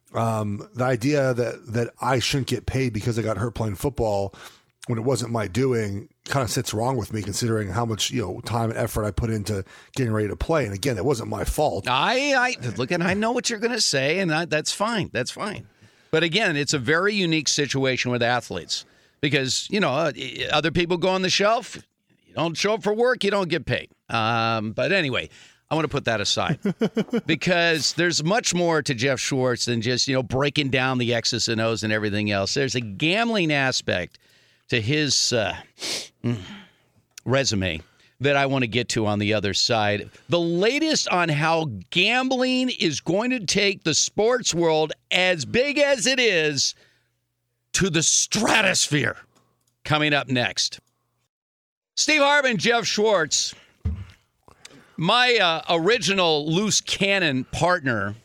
S3: um, the idea that that I shouldn't get paid because I got hurt playing football when it wasn't my doing kind of sits wrong with me, considering how much, you know, time and effort I put into getting ready to play. And again, it wasn't my fault.
S2: I, I look, and I know what you're going to say, and I, that's fine. That's fine. But again, it's a very unique situation with athletes because, you know, other people go on the shelf. You don't show up for work, you don't get paid. Um, but anyway, I want to put that aside because there's much more to Jeff Schwartz than just, you know, breaking down the X's and O's and everything else. There's a gambling aspect to his uh, resume that I want to get to on the other side. The latest on how gambling is going to take the sports world, as big as it is, to the stratosphere. Coming up next. Steve Hartman, Jeff Schwartz, my uh, original loose cannon partner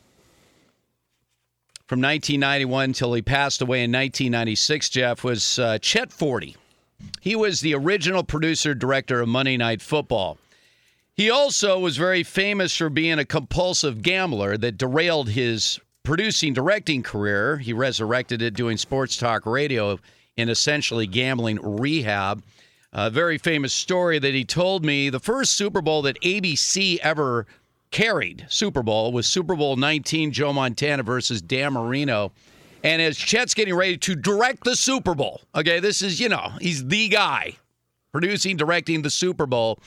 S2: from nineteen ninety-one until he passed away in nineteen ninety-six, Jeff, was uh, Chet Forty. He was the original producer director of Monday Night Football. He also was very famous for being a compulsive gambler that derailed his producing directing career. He resurrected it doing sports talk radio in essentially gambling rehab. A very famous story that he told me, the first Super Bowl that A B C ever carried, Super Bowl, was Super Bowl nineteen, Joe Montana versus Dan Marino. And as Chet's getting ready to direct the Super Bowl, okay, this is, you know, he's the guy producing, directing the Super Bowl.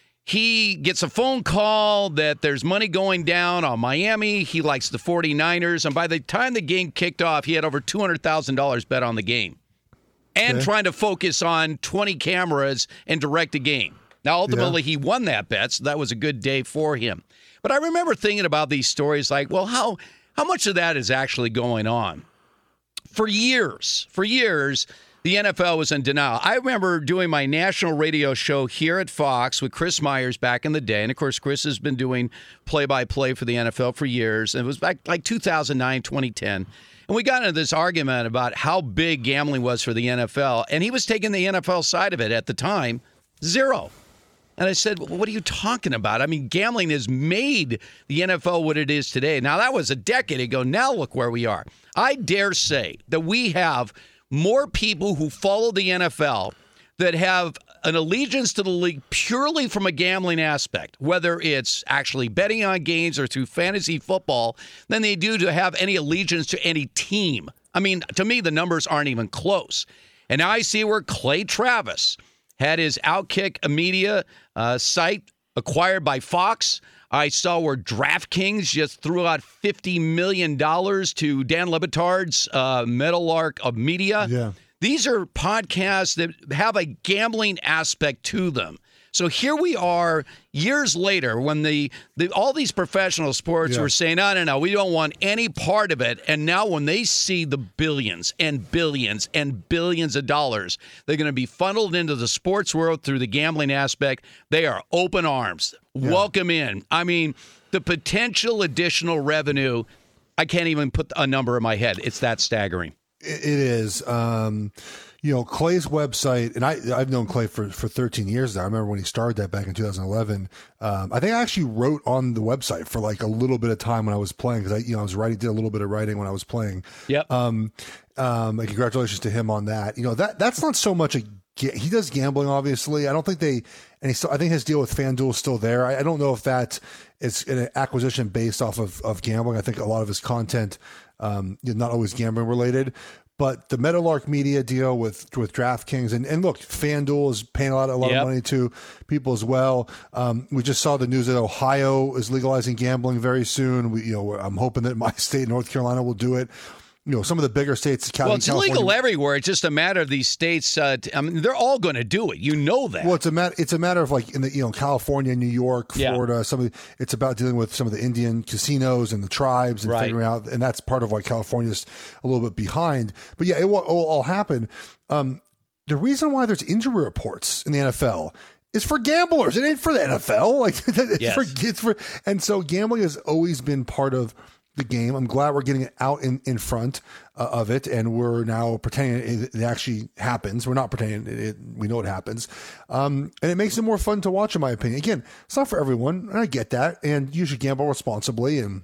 S2: He gets a phone call that there's money going down on Miami. He likes the 49ers. And by the time the game kicked off, he had over two hundred thousand dollars bet on the game. And okay. trying to focus on twenty cameras and direct a game. Now, ultimately, yeah. he won that bet, so that was a good day for him. But I remember thinking about these stories like, well, how how much of that is actually going on? For years, for years, the N F L was in denial. I remember doing my national radio show here at Fox with Chris Myers back in the day. And, of course, Chris has been doing play-by-play for the N F L for years. And it was back like two thousand nine, twenty ten. And we got into this argument about how big gambling was for the N F L. And he was taking the N F L side of it at the time, zero. And I said, well, what are you talking about? I mean, gambling has made the N F L what it is today. Now, that was a decade ago. Now look where we are. I dare say that we have more people who follow the N F L that have an allegiance to the league purely from a gambling aspect, whether it's actually betting on games or through fantasy football, than they do to have any allegiance to any team. I mean, to me, the numbers aren't even close. And now I see where Clay Travis had his Outkick Media uh, site acquired by Fox. I saw where DraftKings just threw out fifty million dollars to Dan Le Batard's uh, Meadowlark of Media.
S3: Yeah.
S2: These are podcasts that have a gambling aspect to them. So here we are years later when the, the all these professional sports
S3: yeah.
S2: were saying, no, no, no, we don't want any part of it. And now when they see the billions and billions and billions of dollars, they're going to be funneled into the sports world through the gambling aspect. They are open arms. Yeah. Welcome in. I mean, the potential additional revenue, I can't even put a number in my head. It's that staggering.
S3: It is. Um, you know, Clay's website, and I, I've known Clay for, for thirteen years now. I remember when he started that back in two thousand eleven. Um, I think I actually wrote on the website for like a little bit of time when I was playing because I, you know, I was writing, did a little bit of writing when I was playing.
S2: Yep.
S3: Um, um, and congratulations to him on that. You know, that that's not so much a, he does gambling, obviously. I don't think they, and he still, I think his deal with FanDuel is still there. I, I don't know if that is an acquisition based off of, of gambling. I think a lot of his content, um, not always gambling related. But the Meadowlark Media deal with with DraftKings and, and look, FanDuel is paying a lot a lot yep. of money to people as well. Um, we just saw the news that Ohio is legalizing gambling very soon. We, you know, I'm hoping that my state, North Carolina, will do it. You know, some of the bigger states,
S2: well, it's
S3: California,
S2: illegal everywhere. It's just a matter of these states. Uh, I mean, they're all going to do it. You know that.
S3: Well, it's a matter. It's a matter of like in the you know California, New York, Florida.
S2: Yeah.
S3: Some of the, it's about dealing with some of the Indian casinos and the tribes and
S2: right.
S3: figuring out, and that's part of why California's a little bit behind. But yeah, it will, it will all happen. Um, the reason why there's injury reports in the N F L is for gamblers. It ain't for the N F L. Like it's,
S2: yes.
S3: for, it's for, and so gambling has always been part of the game. I'm glad we're getting it out in, in front uh, of it, and we're now pretending it, it actually happens. We're not pretending it, it, we know it happens. Um, and it makes it more fun to watch, in my opinion. Again, it's not for everyone, and I get that, and you should gamble responsibly and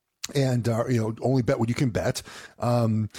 S3: and uh, you know, only bet what you can bet. Um,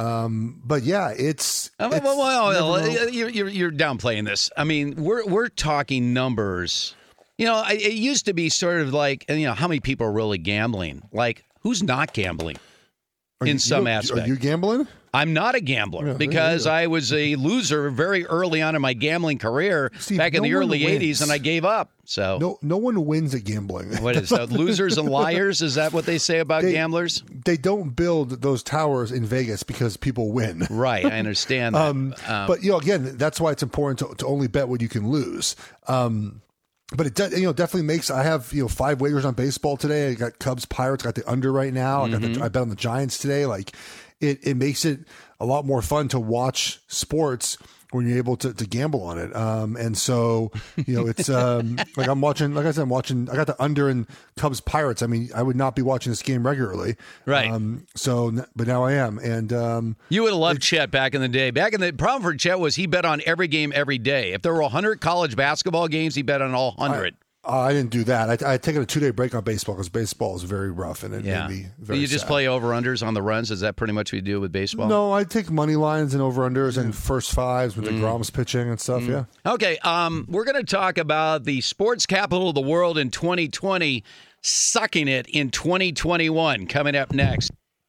S3: um, but yeah, it's,
S2: uh,
S3: it's
S2: well, well, well, you're, you're, you're downplaying this. I mean, we're we're talking numbers. You know, it used to be sort of like, you know, how many people are really gambling? Like, who's not gambling
S3: are
S2: in
S3: you,
S2: some
S3: you
S2: aspect?
S3: Are you gambling?
S2: I'm not a gambler
S3: Yeah,
S2: because
S3: yeah, yeah.
S2: I was a loser very early on in my gambling career
S3: Steve,
S2: back in
S3: no
S2: the
S3: one
S2: early
S3: wins.
S2: eighties, and I gave up. So
S3: No, no one wins at gambling.
S2: what is that? Losers and liars? Is that what they say about
S3: They-
S2: gamblers?
S3: They don't build those towers in Vegas because people win.
S2: Right, I understand that.
S3: Um, but you know, again, that's why it's important to, to only bet what you can lose. Um, but it de- you know definitely makes. I have you know five wagers on baseball today. I got Cubs Pirates. Got the under right now. I got
S2: Mm-hmm.
S3: the, I bet on the Giants today. Like it, it makes it a lot more fun to watch sports when you're able to, to gamble on it. Um, and so, you know, it's um, like I'm watching, like I said, I'm watching, I got the under in Cubs Pirates. I mean, I would not be watching this game regularly.
S2: Right.
S3: Um, so, but now I am. And um,
S2: You would have loved Chet back in the day. Back in the problem for Chet was he bet on every game every day. If there were one hundred college basketball games, he bet on all one hundred.
S3: Uh, I didn't do that. I, I had taken a two day break on baseball because baseball is very rough and it
S2: Yeah.
S3: made me
S2: Do
S3: very
S2: you just
S3: sad.
S2: play over-unders on the runs? Is that pretty much what you do with baseball?
S3: No, I take money lines and over unders and first fives with the DeGrom's pitching and stuff. Yeah.
S2: Okay, um, we're going to talk about the sports capital of the world in twenty twenty, sucking it in twenty twenty-one, coming up next.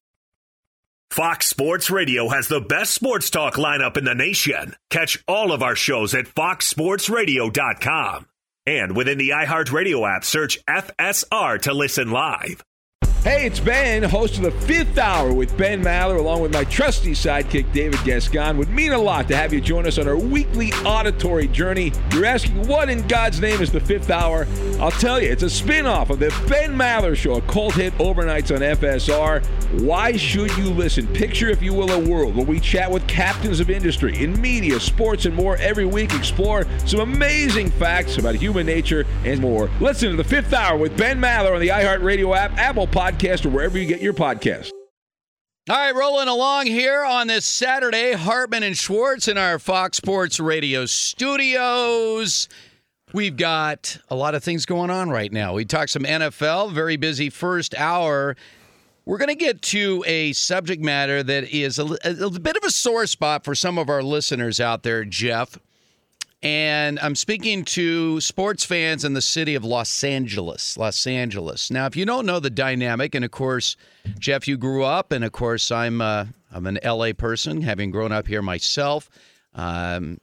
S1: Fox Sports Radio has the best sports talk lineup in the nation. Catch all of our shows at fox sports radio dot com. And within the iHeartRadio app, search F S R to listen live.
S5: Hey, it's Ben, host of the Fifth Hour with Ben Maller, along with my trusty sidekick, David Gascon. Would mean a lot to have you join us on our weekly auditory journey. You're asking, what in God's name is the Fifth Hour? I'll tell you, it's a spin-off of the Ben Maller Show, a cult hit overnights on F S R. Why should you listen? Picture, if you will, a world where we chat with captains of industry in media, sports, and more every week. Explore some amazing facts about human nature and more. Listen to the Fifth Hour with Ben Maller on the iHeartRadio app, Apple Podcast, or wherever you get your podcasts.
S2: All right, rolling along here on this Saturday, Hartman and Schwartz in our Fox Sports Radio studios. We've got a lot of things going on right now. We talked some N F L, very busy first hour. We're going to get to a subject matter that is a, a, a bit of a sore spot for some of our listeners out there, Jeff. And I'm speaking to sports fans in the city of Los Angeles. Los Angeles. Now, if you don't know the dynamic, and of course, Jeff, you grew up, and of course, I'm uh, I'm an L A person, having grown up here myself. Um,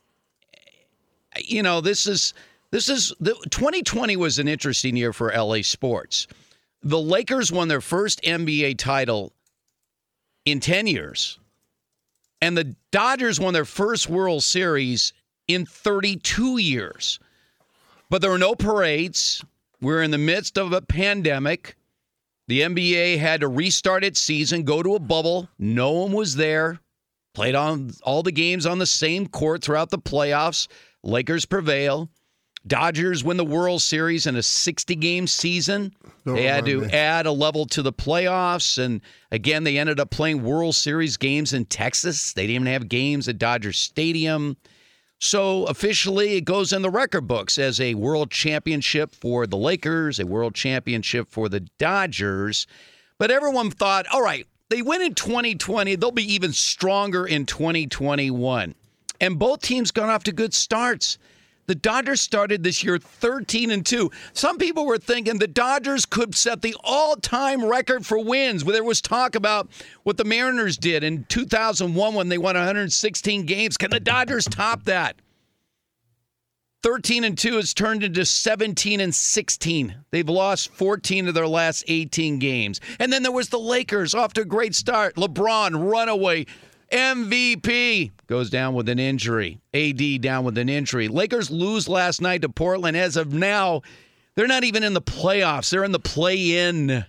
S2: you know, this is this is the twenty twenty was an interesting year for L A sports. The Lakers won their first N B A title in ten years, and the Dodgers won their first World Series in thirty-two years. But there were no parades. We're in the midst of a pandemic. The N B A had to restart its season, go to a bubble. No one was there. Played on all the games on the same court throughout the playoffs. Lakers prevail. Dodgers win the World Series in a sixty-game season.
S3: Don't
S2: They had to
S3: remind me.
S2: add a level to the playoffs. And again, they ended up playing World Series games in Texas. They didn't even have games at Dodger Stadium. So officially, it goes in the record books as a world championship for the Lakers, a world championship for the Dodgers. But everyone thought, all right, they win in twenty twenty. They'll be even stronger in twenty twenty-one. And both teams got off to good starts. The Dodgers started this year thirteen and two. Some people were thinking the Dodgers could set the all-time record for wins. There was talk about what the Mariners did in two thousand one when they won one hundred sixteen games. Can the Dodgers top that? thirteen and two has turned into seventeen and sixteen. They've lost fourteen of their last eighteen games. And then there was the Lakers, off to a great start. LeBron, runaway M V P, goes down with an injury. A D down with an injury. Lakers lose last night to Portland. As of now, they're not even in the playoffs. They're in the play-in.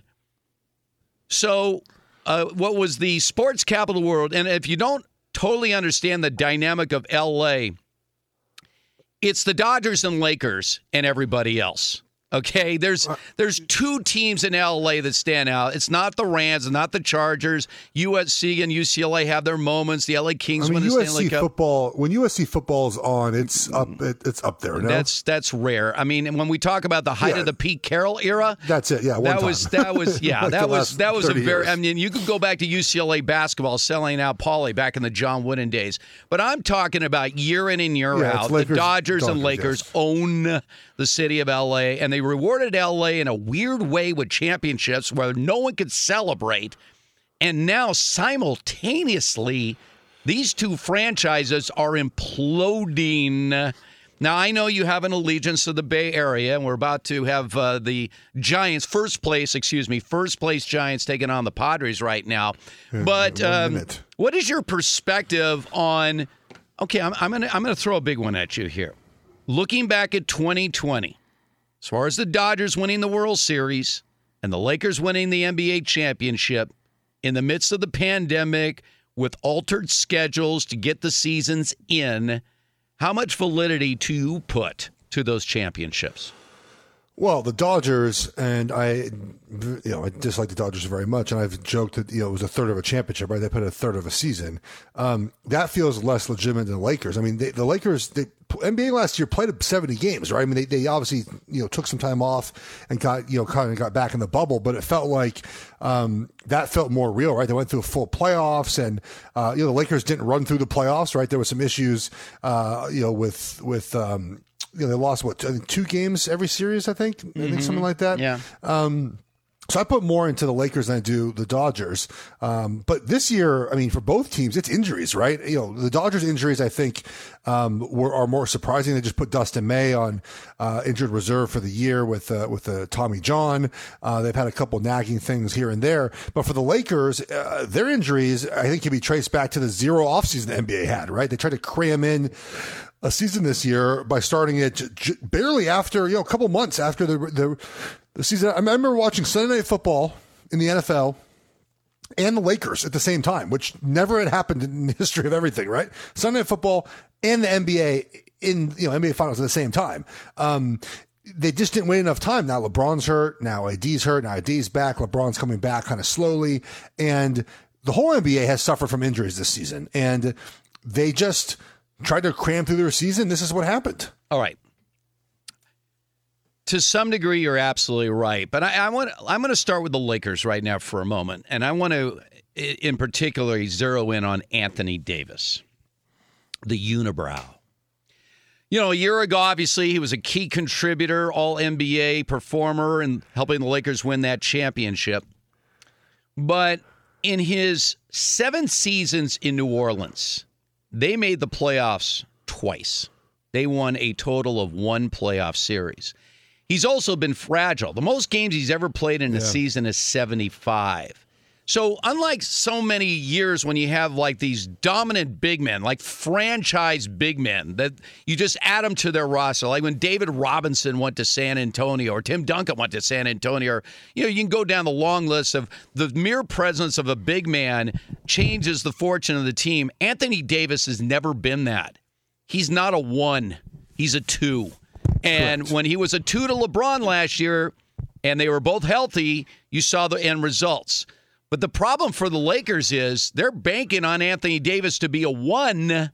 S2: So uh, what was the sports capital world? And if you don't totally understand the dynamic of L A, it's the Dodgers and Lakers and everybody else. Okay, there's there's two teams in L A that stand out. It's not the Rams, it's not the Chargers. U S C and U C L A have their moments. The L A Kings
S3: I mean,
S2: win the
S3: U S C
S2: Stanley Cup.
S3: football. When U S C football is on, it's up. It, it's up there. No?
S2: That's that's rare. I mean, when we talk about the height
S3: Yeah.
S2: of the Pete Carroll era,
S3: That's it. Yeah, one
S2: that
S3: time.
S2: was that was yeah,
S3: Like
S2: that
S3: the
S2: was
S3: last
S2: that was a
S3: thirty
S2: very.
S3: years.
S2: I mean, you could go back to U C L A basketball selling out Pauly back in the John Wooden days, but I'm talking about year in and year
S3: Yeah, it's
S2: out. The
S3: Lakers,
S2: Dodgers, and
S3: Dodgers,
S2: Lakers
S3: yes.
S2: own the city of L A, and they rewarded L A in a weird way with championships where no one could celebrate. And now simultaneously, these two franchises are imploding. Now, I know you have an allegiance to the Bay Area, and we're about to have uh, the Giants, first place, excuse me, first place Giants taking on the Padres right now. But um, what is your perspective on, okay, I'm, I'm going to I'm gonna throw a big one at you here. Looking back at twenty twenty, as far as the Dodgers winning the World Series and the Lakers winning the N B A championship in the midst of the pandemic with altered schedules to get the seasons in, how much validity do you put to those championships?
S3: Well, the Dodgers, and I, you know, I dislike the Dodgers very much, and I've joked that, you know, it was a third of a championship, right? They put a third of a season. Um, that feels less legitimate than the Lakers. I mean, they, the Lakers, they, N B A last year played seventy games, right? I mean, they, they obviously, you know, took some time off and got, you know, kind of got back in the bubble, but it felt like um, that felt more real, right? They went through full playoffs, and uh, you know, the Lakers didn't run through the playoffs, right? There were some issues, uh, you know, with with. Um, You know, they lost, what, two games every series, I think? Mm-hmm. I think something like that.
S2: Yeah.
S3: Um, so I put more into the Lakers than I do the Dodgers. Um, but this year, I mean, for both teams, it's injuries, right? You know, the Dodgers injuries, I think, um, were, are more surprising. They just put Dustin May on uh, injured reserve for the year with uh, with uh, Tommy John. Uh, they've had a couple nagging things here and there. But for the Lakers, uh, their injuries, I think, can be traced back to the zero offseason the N B A had, right? They tried to cram in a season this year by starting it j- j- barely after, you know, a couple months after the, the the season. I remember watching Sunday Night Football in the N F L and the Lakers at the same time, which never had happened in the history of everything, right? Sunday Night Football and the N B A in, you know, N B A Finals at the same time. Um, they just didn't wait enough time. Now LeBron's hurt. Now A D's hurt. Now A D's back. LeBron's coming back kind of slowly. And the whole N B A has suffered from injuries this season. And they just tried to cram through their season. This is what happened.
S2: All right. To some degree, you're absolutely right. But I, I want I'm going to start with the Lakers right now for a moment. And I want to, in particular, zero in on Anthony Davis, the unibrow. You know, a year ago, obviously, he was a key contributor, all N B A performer, and helping the Lakers win that championship. But in his seven seasons in New Orleans, they made the playoffs twice. They won a total of one playoff series. He's also been fragile. The most games he's ever played in a yeah. season is seventy-five. So unlike so many years when you have like these dominant big men, like franchise big men, that you just add them to their roster, like when David Robinson went to San Antonio or Tim Duncan went to San Antonio, or, you know, you can go down the long list of the mere presence of a big man changes the fortune of the team. Anthony Davis has never been that. He's not a one. He's a two. And Correct. When he was a two to LeBron last year and they were both healthy, you saw the end results. But the problem for the Lakers is they're banking on Anthony Davis to be a one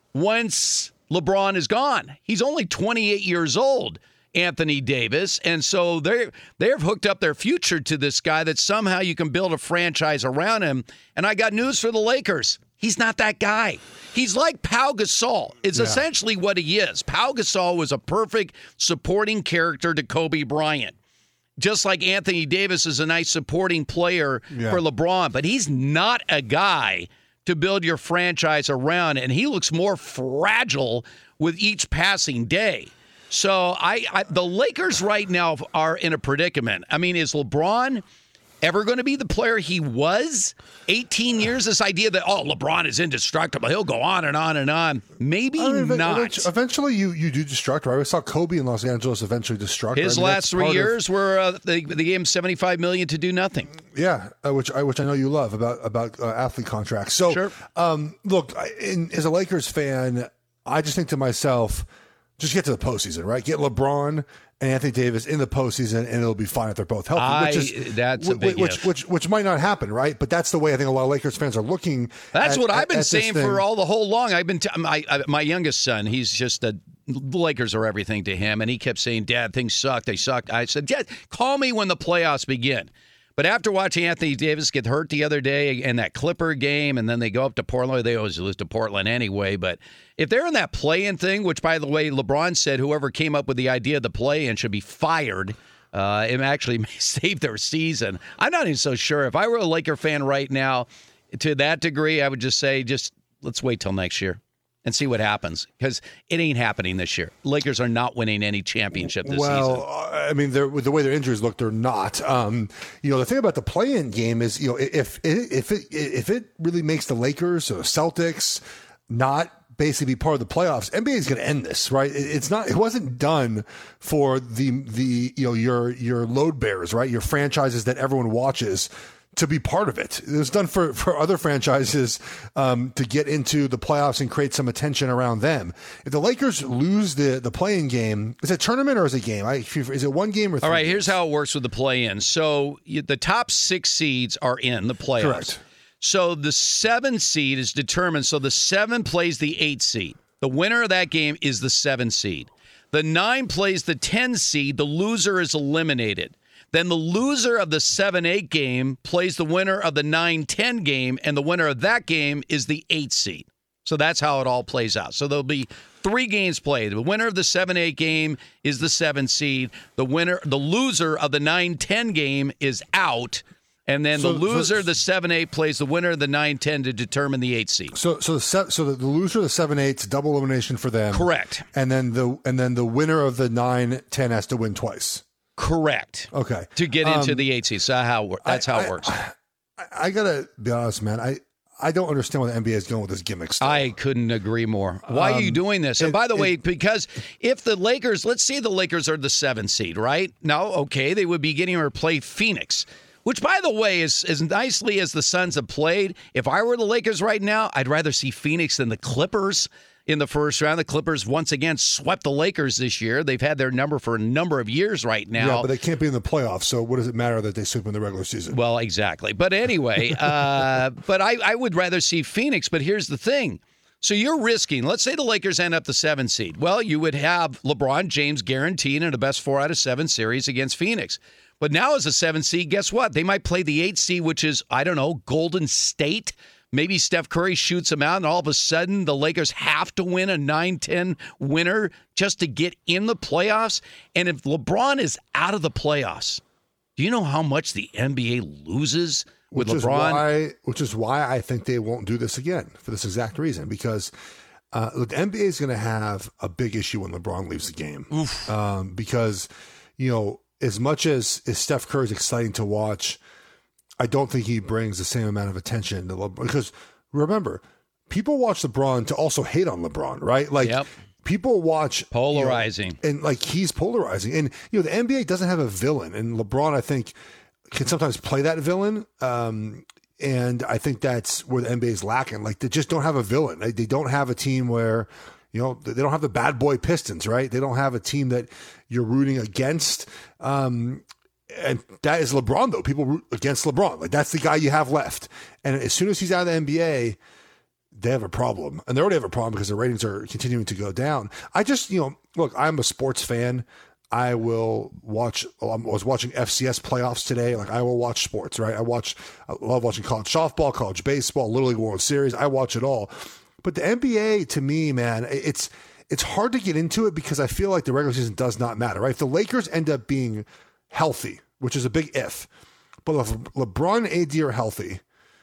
S2: once LeBron is gone. He's only twenty-eight years old, Anthony Davis. And so they're, they've hooked up their future to this guy that somehow you can build a franchise around him. And I got news for the Lakers. He's not that guy. He's like Pau Gasol. It's yeah. essentially what he is. Pau Gasol was a perfect supporting character to Kobe Bryant. Just like Anthony Davis is a nice supporting player yeah. for LeBron, but he's not a guy to build your franchise around, and he looks more fragile with each passing day. So I, I the Lakers right now are in a predicament. I mean, is LeBron ever going to be the player he was eighteen years? This idea that, oh, LeBron is indestructible. He'll go on and on and on. Maybe I mean, not.
S3: Eventually, you, you do destruct, right? I saw Kobe in Los Angeles eventually destruct.
S2: His
S3: I mean,
S2: last three years of, were uh, they, they gave him seventy-five million dollars to do nothing.
S3: Yeah, uh, which I which I know you love about about uh, athlete contracts. So,
S2: sure.
S3: um, look, I, in, as a Lakers fan, I just think to myself, just get to the postseason, right? Get LeBron and Anthony Davis in the postseason, and it'll be fine if they're both healthy.
S2: I,
S3: which is
S2: that's a big
S3: which,
S2: if.
S3: which, which which might not happen, right? But that's the way I think a lot of Lakers fans are looking.
S2: That's
S3: at,
S2: what I've been
S3: at
S2: saying for all the whole long. I've been t- my I, my youngest son. He's just a the Lakers are everything to him, and he kept saying, "Dad, things suck. They suck." I said, "Dad, call me when the playoffs begin." But after watching Anthony Davis get hurt the other day in that Clipper game, and then they go up to Portland, they always lose to Portland anyway. But if they're in that play-in thing, which, by the way, LeBron said whoever came up with the idea of the play-in should be fired Uh, it actually may save their season. I'm not even so sure. If I were a Laker fan right now, to that degree, I would just say, just let's wait till next year and see what happens, because it ain't happening this year. Lakers are not winning any championship this
S3: well,
S2: season.
S3: Well, I mean, with the way their injuries look, they're not. Um, you know, the thing about the play-in game is, you know, if if it if it really makes the Lakers or Celtics not basically be part of the playoffs, N B A is going to end this, right? It's not. It wasn't done for the the you know your your load bearers, right? Your franchises that everyone watches to be part of it. It was done for, for other franchises um, to get into the playoffs and create some attention around them. If the Lakers lose the, the play-in game, is it a tournament or is it a game? I, is it one game or three?
S2: All right,
S3: games?
S2: here's how it works with the play-in. So you, the top six seeds are in the playoffs.
S3: Correct.
S2: So the seven seed is determined. So the seven plays the eight seed. The winner of that game is the seven seed. The nine plays the ten seed. The loser is eliminated. Then the loser of the seven eight game plays the winner of the nine ten game, and the winner of that game is the eight seed. So that's how it all plays out. So there'll be three games played. The winner of the seven eight game is the seven seed. The winner, the loser of the nine ten game is out, and then
S3: so,
S2: the loser
S3: so,
S2: of the seven eight plays the winner of the nine ten to determine the eight seed.
S3: So so the so the, the loser of the seven eight's double elimination for them.
S2: Correct.
S3: And then the and then the winner of the nine ten has to win twice.
S2: Correct.
S3: Okay.
S2: To get into
S3: um,
S2: the eight seed. So how that's
S3: I,
S2: how it
S3: I,
S2: works.
S3: I, I gotta be honest, man. I, I don't understand where the N B A is going with this gimmick stuff.
S2: I couldn't agree more. Why um, are you doing this? And
S3: it,
S2: by the
S3: it,
S2: way, because if the Lakers, let's say the Lakers are the seven seed, right? Now, okay, they would be getting to play Phoenix, which, by the way, is as nicely as the Suns have played. If I were the Lakers right now, I'd rather see Phoenix than the Clippers in the first round. The Clippers, once again, swept the Lakers this year. They've had their number for a number of years right now.
S3: Yeah, but they can't be in the playoffs, so what does it matter that they sweep in the regular season?
S2: Well, exactly. But anyway, uh, but I, I would rather see Phoenix. But here's the thing. So you're risking, let's say the Lakers end up the seven seed. Well, you would have LeBron James guaranteed in a best four out of seven series against Phoenix. But now as a seven seed, guess what? They might play the eight seed, which is, I don't know, Golden State. Maybe Steph Curry shoots them out, and all of a sudden the Lakers have to win a nine ten winner just to get in the playoffs. And if LeBron is out of the playoffs, do you know how much the N B A loses with
S3: which
S2: LeBron?
S3: Is why, which is why I think they won't do this again, for this exact reason. Because uh, look, the N B A is going to have a big issue when LeBron leaves the game. Um, because, you know, as much as, as Steph Curry is exciting to watch, I don't think he brings the same amount of attention to LeBron. Because remember, people watch LeBron to also hate on LeBron, right? Like,
S2: yep.
S3: People watch
S2: polarizing,
S3: you know, and like he's polarizing. And you know, the N B A doesn't have a villain, and LeBron, I think, can sometimes play that villain. Um, and I think that's where the N B A is lacking. Like, they just don't have a villain. They, they don't have a team where, you know, they don't have the bad boy Pistons, right? They don't have a team that you're rooting against. Um, And that is LeBron, though. People root against LeBron. Like, that's the guy you have left. And as soon as he's out of the N B A, they have a problem. And they already have a problem because the ratings are continuing to go down. I just, you know, look, I'm a sports fan. I will watch, I was watching F C S playoffs today. Like, I will watch sports, right? I watch, I love watching college softball, college baseball, Little League World Series. I watch it all. But the N B A, to me, man, it's, it's hard to get into it because I feel like the regular season does not matter, right? If the Lakers end up being healthy, which is a big if, but if LeBron and A D are healthy,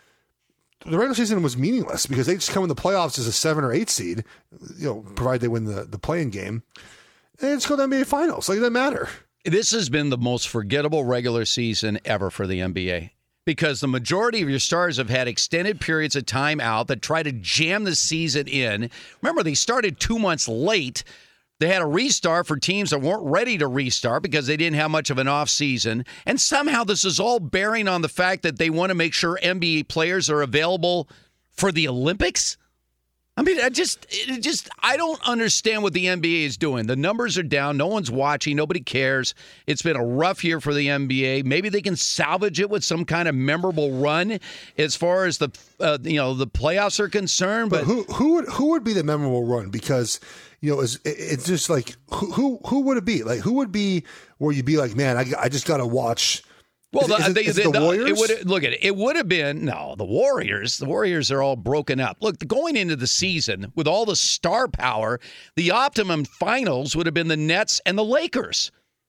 S3: the regular season was meaningless because they just come in the playoffs as a seven or eight seed, you know, provided they win the, the play-in game, and just go to the N B A Finals. Like, it doesn't matter.
S2: This has been the most forgettable regular season ever for the N B A because the majority of your stars have had extended periods of time out that try to jam the season in. Remember, they started two months late. They had a restart for teams that weren't ready to restart because they didn't have much of an off season. And somehow this is all bearing on the fact that they want to make sure N B A players are available for the Olympics. I mean, I just, it just, I don't understand what the N B A is doing. The numbers are down. No one's watching. Nobody cares. It's been a rough year for the N B A. Maybe they can salvage it with some kind of memorable run as far as the, uh, you know, the playoffs are concerned. But,
S3: but who, who would, who would be the memorable run? Because, you know, it's, it's just like, who, who, who would it be? Like, who would be where you'd be like, man, I, I just got to watch.
S2: Well,
S3: is,
S2: the,
S3: is it,
S2: the,
S3: is
S2: the,
S3: it the
S2: the
S3: Warriors?
S2: It would, look at it. It would have been no the Warriors. The Warriors are all broken up. Look, going into the season with all the star power, the optimum finals would have been the Nets and the Lakers.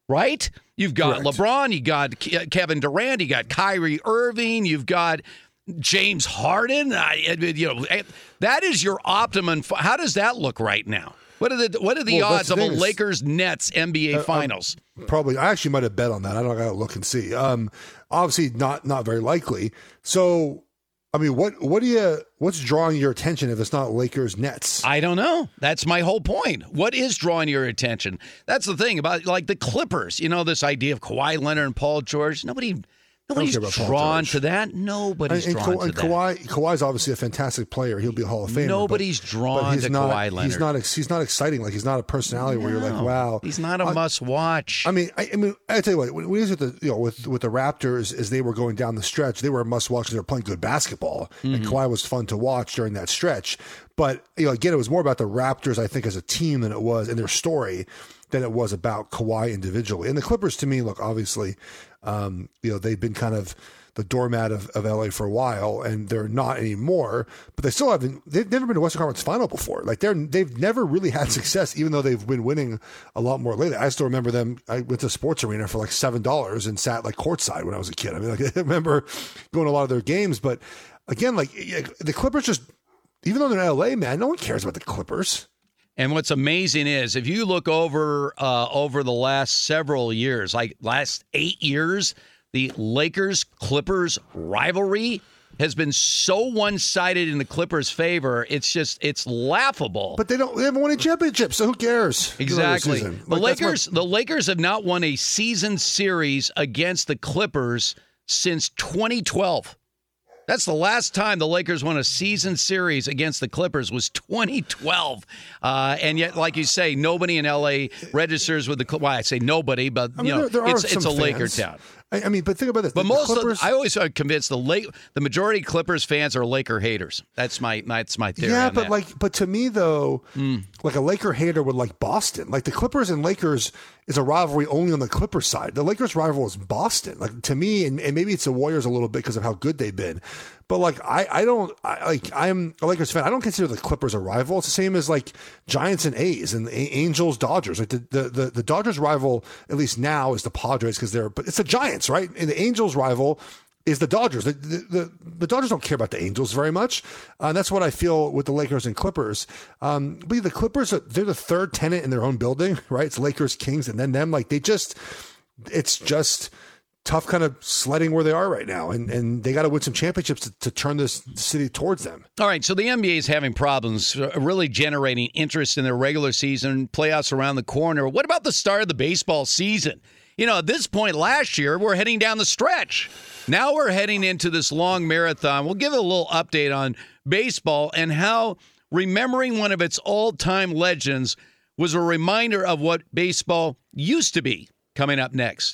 S2: right? You've got
S3: Correct.
S2: LeBron, you got Ke- Kevin Durant, you got Kyrie Irving, you've got James Harden. I, you know, that is your optimum. How does that look right now? What are the what are the
S3: Well,
S2: odds
S3: that's the
S2: of a
S3: thing is-
S2: Lakers Nets N B A
S3: Uh,
S2: Finals?
S3: um, probably. I actually might have bet on that. I don't got to look and see. Um, obviously, not not very likely. So, I mean, what what do you what's drawing your attention if it's not Lakers Nets?
S2: I don't know. That's my whole point. What is drawing your attention? That's the thing about like the Clippers. You know, this idea of Kawhi Leonard and Paul George. Nobody. Nobody's
S3: care about Paul
S2: drawn
S3: George.
S2: to that. Nobody's
S3: and, and,
S2: drawn
S3: Ka-
S2: to
S3: and
S2: that.
S3: Kawhi, Kawhi's obviously a fantastic player. He'll be a Hall of Famer.
S2: Nobody's
S3: but,
S2: drawn
S3: but he's
S2: to
S3: not,
S2: Kawhi Leonard.
S3: He's not. ex- He's not exciting. Like he's not a personality where you're like,
S2: No,
S3: wow.
S2: He's not a
S3: I-
S2: must-watch.
S3: I mean, I, I mean, I tell you what. When when he was with the, you know, with with the Raptors, as they were going down the stretch, they were a must-watch because they were playing good basketball,
S2: Mm-hmm.
S3: and Kawhi was fun to watch during that stretch. But you know, again, it was more about the Raptors, I think, as a team than it was in their story than it was about Kawhi individually. And the Clippers, to me, look, obviously, um, you know, they've been kind of the doormat of, of L A for a while, and they're not anymore. But they still haven't. They've never been to Western Conference Final before. Like they're they've never really had success, even though they've been winning a lot more lately. I still remember them. I went to Sports Arena for like seven dollars and sat like courtside when I was a kid. I mean, like, I remember going to a lot of their games. But again, like the Clippers, just even though they're in L A, man, no one cares about the Clippers.
S2: And what's amazing is if you look over uh, over the last several years, like last eight years, the Lakers-Clippers rivalry has been so one-sided in the Clippers' favor. It's just it's laughable.
S3: But they don't. They haven't won a championship, so who cares?
S2: Exactly.
S3: Season.
S2: The
S3: Like, that's
S2: Lakers
S3: my-
S2: the Lakers have not won a season series against the Clippers since twenty twelve. That's the last time the Lakers won a season series against the Clippers was twenty twelve. Uh, and yet, like you say, nobody in L A registers with the Clippers. Well, I say nobody, but
S3: I mean,
S2: you know,
S3: there, there are
S2: it's, it's a
S3: some
S2: Laker
S3: fans.
S2: town.
S3: I, I mean, but think about this.
S2: But
S3: the,
S2: most
S3: the Clippers,
S2: of, I always am convinced the late, the majority of Clippers fans are Laker haters. That's my that's my theory.
S3: Yeah,
S2: on
S3: but
S2: that.
S3: like, but to me though, like a Laker hater would like Boston. Like the Clippers and Lakers is a rivalry only on the Clippers side. The Lakers rival is Boston. Like to me, and, and maybe it's the Warriors a little bit because of how good they've been. But like, I, I don't I, like. I'm a Lakers fan. I don't consider the Clippers a rival. It's the same as like Giants and A's and A- Angels Dodgers. Like the, the the the Dodgers rival, at least now, is the Padres because they're. But it's the Giants, right? And the Angels rival is the Dodgers. The, the, the, the Dodgers don't care about the Angels very much. Uh, and that's what I feel with the Lakers and Clippers. Um, but the Clippers, they're the third tenant in their own building, right? It's Lakers, Kings, and then them. Like they just, it's just tough kind of sledding where they are right now. And, and they got to win some championships to, to turn this city towards them.
S2: All right, so the N B A is having problems uh, really generating interest in their regular season, playoffs around the corner. What about the start of the baseball season? You know, at this point last year, we're heading down the stretch. Now we're heading into this long marathon. We'll give a little update on baseball and how remembering one of its all-time legends was a reminder of what baseball used to be. Coming up next.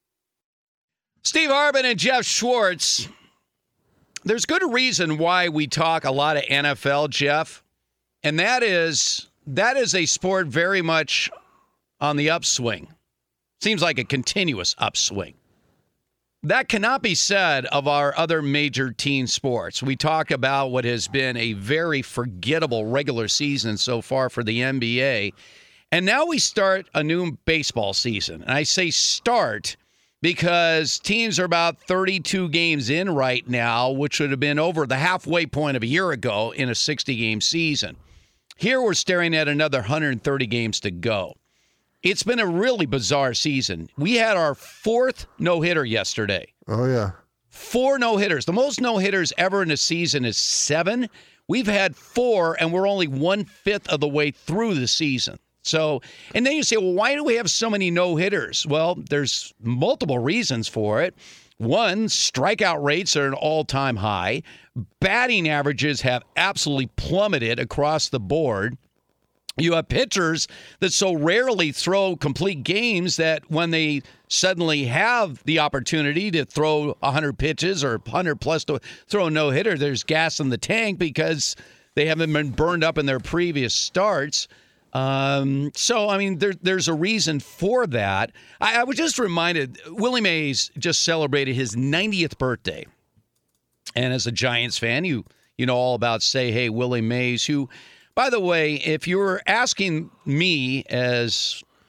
S2: Steve Harbin and Jeff Schwartz. There's good reason why we talk a lot of N F L, Jeff, and that is that is a sport very much on the upswing. Seems like a continuous upswing. That cannot be said of our other major team sports. We talk about what has been a very forgettable regular season so far for the N B A, and now we start a new baseball season. And I say start because teams are about thirty-two games in right now, which would have been over the halfway point of a year ago in a sixty-game season. Here we're staring at another one hundred thirty games to go. It's been a really bizarre season. We had our fourth no-hitter yesterday.
S3: Oh, yeah.
S2: Four no-hitters. The most no-hitters ever in a season is seven. We've had four, and we're only one-fifth of the way through the season. So, and then you say, well, why do we have so many no-hitters? Well, there's multiple reasons for it. One, strikeout rates are an all-time high. Batting averages have absolutely plummeted across the board. You have pitchers that so rarely throw complete games that when they suddenly have the opportunity to throw one hundred pitches or one hundred plus to throw a no-hitter, there's gas in the tank because they haven't been burned up in their previous starts. Um, so, I mean, there, there's a reason for that. I, I was just reminded, Willie Mays just celebrated his ninetieth birthday. And as a Giants fan, you you know all about Say Hey Willie Mays, who, by the way, if you were asking me as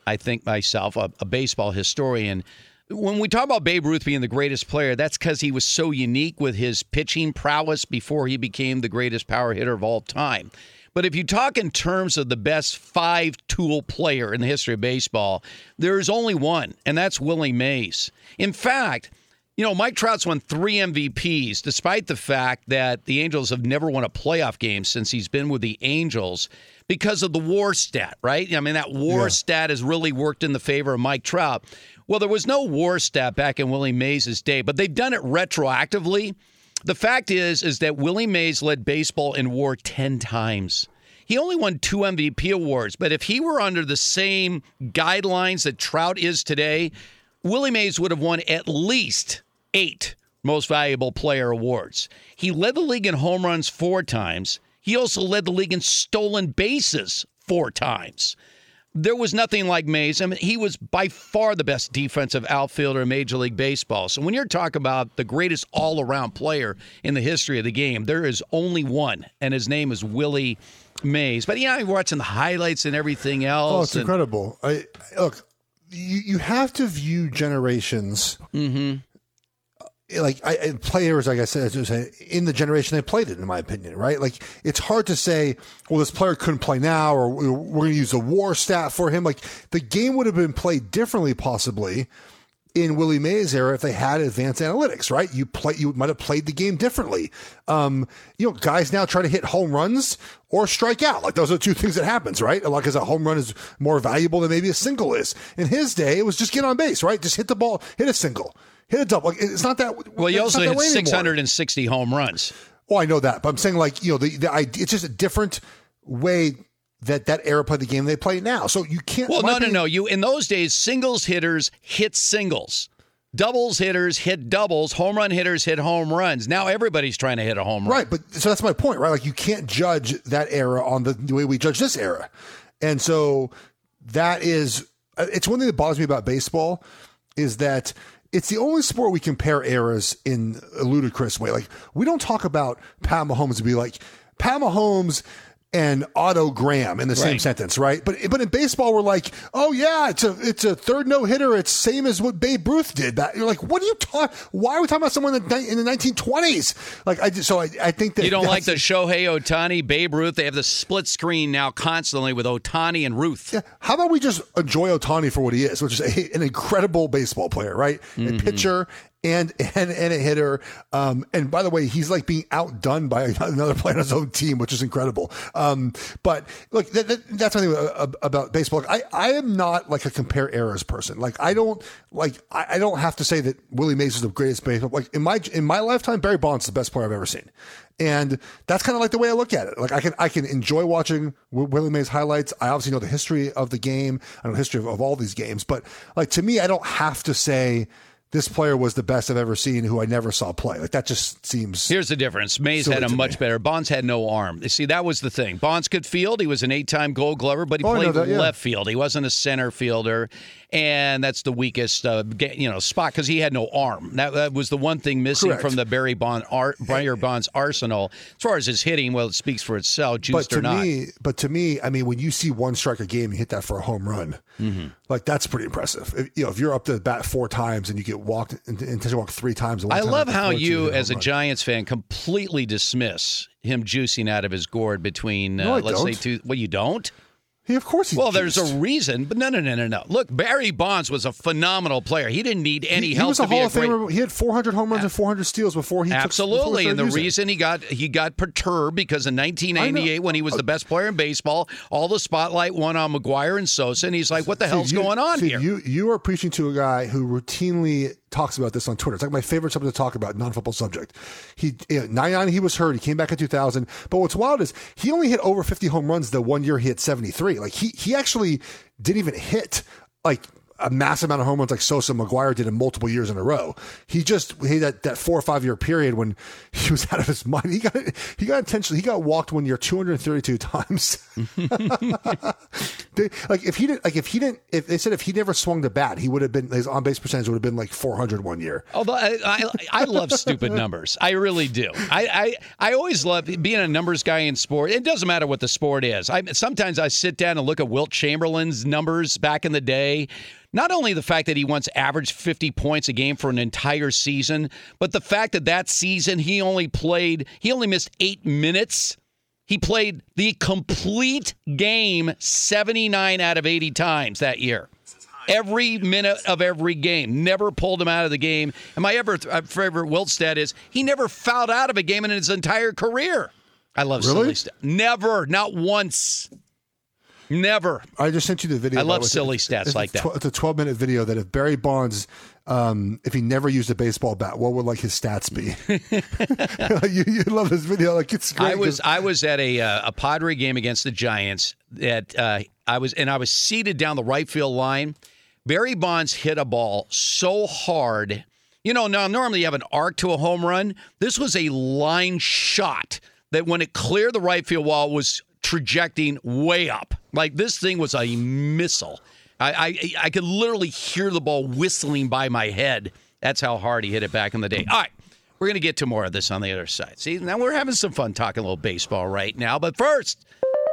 S2: I think myself, a, a baseball historian. When we talk about Babe Ruth being the greatest player, that's because he was so unique with his pitching prowess before he became the greatest power hitter of all time. But if you talk in terms of the best five-tool player in the history of baseball, there is only one, and that's Willie Mays. In fact, you know, Mike Trout's won three M V Ps, despite the fact that the Angels have never won a playoff game since he's been with the Angels because of the WAR stat, right? I mean, that WAR yeah. stat has really worked in the favor of Mike Trout. Well, there was no WAR stat back in Willie Mays' day, but they've done it retroactively. The fact is, is that Willie Mays led baseball in WAR ten times. He only won two M V P awards, but if he were under the same guidelines that Trout is today, Willie Mays would have won at least eight Most Valuable Player awards. He led the league in home runs four times. He also led the league in stolen bases four times. There was nothing like Mays. I mean, he was by far the best defensive outfielder in Major League Baseball. So when you're talking about the greatest all-around player in the history of the game, there is only one, and his name is Willie Mays. But, yeah, you're watching the highlights and everything else.
S3: Oh, it's
S2: and,
S3: incredible. I, look, you, you have to view generations
S2: mm-hmm.
S3: like I, players, like I said, in the generation they played it, in my opinion, right? Like, it's hard to say, well, this player couldn't play now, or we're going to use a WAR stat for him. Like, the game would have been played differently, possibly, in Willie Mays' era if they had advanced analytics, right? You play, you might have played the game differently. Um, you know, guys now try to hit home runs or strike out. Like, those are two things that happens, right? Like, as a home run is more valuable than maybe a single is. In his day, it was just get on base, right? Just hit the ball, hit a single. Hit a double. It's not that.
S2: Well, you also hit six hundred sixty home runs.
S3: Oh, I know that, but I'm saying, like, you know, the, the idea, it's just a different way that that era played the game they play now. So you can't.
S2: Well, no, no, no. You in those days, singles hitters hit singles, doubles hitters hit doubles, home run hitters hit home runs. Now everybody's trying to hit a home run.
S3: Right, but so that's my point, right? Like, you can't judge that era on the, the way we judge this era, and so that is. It's one thing that bothers me about baseball is that it's the only sport we compare eras in a ludicrous way. Like, we don't talk about Pat Mahomes and be like, Pat Mahomes and Otto Graham in the same right. sentence, right? But but in baseball, we're like, oh yeah, it's a it's a third no hitter. It's same as what Babe Ruth did. That you're like, what are you talking? Why are we talking about someone in the, in the nineteen twenties? Like, I just, so I, I think that
S2: you don't like the Shohei Ohtani, Babe Ruth. They have the split screen now constantly with Ohtani and Ruth.
S3: Yeah. How about we just enjoy Ohtani for what he is, which is a, an incredible baseball player, right? Mm-hmm. A pitcher. And, and and a hitter. Um, and by the way, he's like being outdone by another player on his own team, which is incredible. Um, but look, that, that, that's something about baseball. I, I am not like a compare eras person. Like, I don't like, I, I don't have to say that Willie Mays is the greatest baseball. Like, in my, in my lifetime, Barry Bonds is the best player I've ever seen. And that's kind of like the way I look at it. Like, I can, I can enjoy watching Willie Mays highlights. I obviously know the history of the game. I know the history of, of all these games, but like, to me, I don't have to say, this player was the best I've ever seen who I never saw play. Like, that just seems...
S2: Here's the difference. Mays had a much me. better... Bonds had no arm. You see, that was the thing. Bonds could field. He was an eight-time Gold Glover, but he oh, played that, yeah. left field. He wasn't a center fielder, and that's the weakest uh, you know spot because he had no arm. That, that was the one thing missing Correct. from the Barry Bond Ar- Barry Bonds arsenal. As far as his hitting, well, it speaks for itself, juiced
S3: but to
S2: or not.
S3: Me, but to me, I mean, when you see one strike a game, you hit that for a home run. Mm-hmm. Like, that's pretty impressive. If, you know, if you're up to the bat four times and you get walked intentionally walked three times.
S2: I
S3: time
S2: love how you, as a
S3: run.
S2: Giants fan, completely dismiss him juicing out of his gourd between, uh,
S3: no,
S2: let's
S3: don't.
S2: say, two. Well, you don't?
S3: He, of course, he's
S2: well,
S3: juiced.
S2: there's a reason, but no, no, no, no, no. Look, Barry Bonds was a phenomenal player. He didn't need any
S3: he,
S2: help.
S3: He was
S2: to
S3: a Hall
S2: be a
S3: of Famer.
S2: great...
S3: He had four hundred home runs and four hundred steals before he
S2: absolutely.
S3: Took,
S2: and the
S3: using.
S2: reason he got he got perturbed because in nineteen eighty-eight, when he was the best player in baseball, all the spotlight went on McGwire and Sosa, and he's like, "What the see, hell's
S3: you,
S2: going on
S3: see,
S2: here?"
S3: You you are preaching to a guy who routinely talks about this on Twitter. It's like my favorite subject to talk about, non-football subject. He you know, ninety-nine he was hurt. He came back in two thousand. But what's wild is he only hit over fifty home runs the one year he hit seventy-three. Like, he he actually didn't even hit like a massive amount of home runs like Sosa and McGwire did in multiple years in a row. He just he had that, that four or five year period when he was out of his mind. He got he got intentionally he got walked one year two hundred thirty-two times. They, like if he didn't, like if he didn't, if they said if he never swung the bat, he would have been his on base percentage would have been like four hundred one year.
S2: Although I, I, I love stupid numbers, I really do. I, I, I always love being a numbers guy in sport. It doesn't matter what the sport is. I sometimes I sit down and look at Wilt Chamberlain's numbers back in the day. Not only the fact that he once averaged fifty points a game for an entire season, but the fact that that season he only played, he only missed eight minutes. He played the complete game seventy-nine out of eighty times that year. Every minute of every game. Never pulled him out of the game. And my ever favorite Wilt stat is he never fouled out of a game in his entire career. I love
S3: really?
S2: silly stats. Never, not once. Never.
S3: I just sent you the video.
S2: I love silly stats
S3: it's
S2: like
S3: a,
S2: that.
S3: It's a twelve minute video that if Barry Bonds, um, if he never used a baseball bat, what would like his stats be? you, you love this video. Like it's great.
S2: I was I was at a uh, a Padre game against the Giants. That uh, I was and I was seated down the right field line. Barry Bonds hit a ball so hard. You know, now normally you have an arc to a home run. This was a line shot that when it cleared the right field wall was trajecting way up. Like this thing was a missile. I, I I could literally hear the ball whistling by my head. That's how hard he hit it back in the day. All right, we're going to get to more of this on the other side. See, now we're having some fun talking a little baseball right now. But first,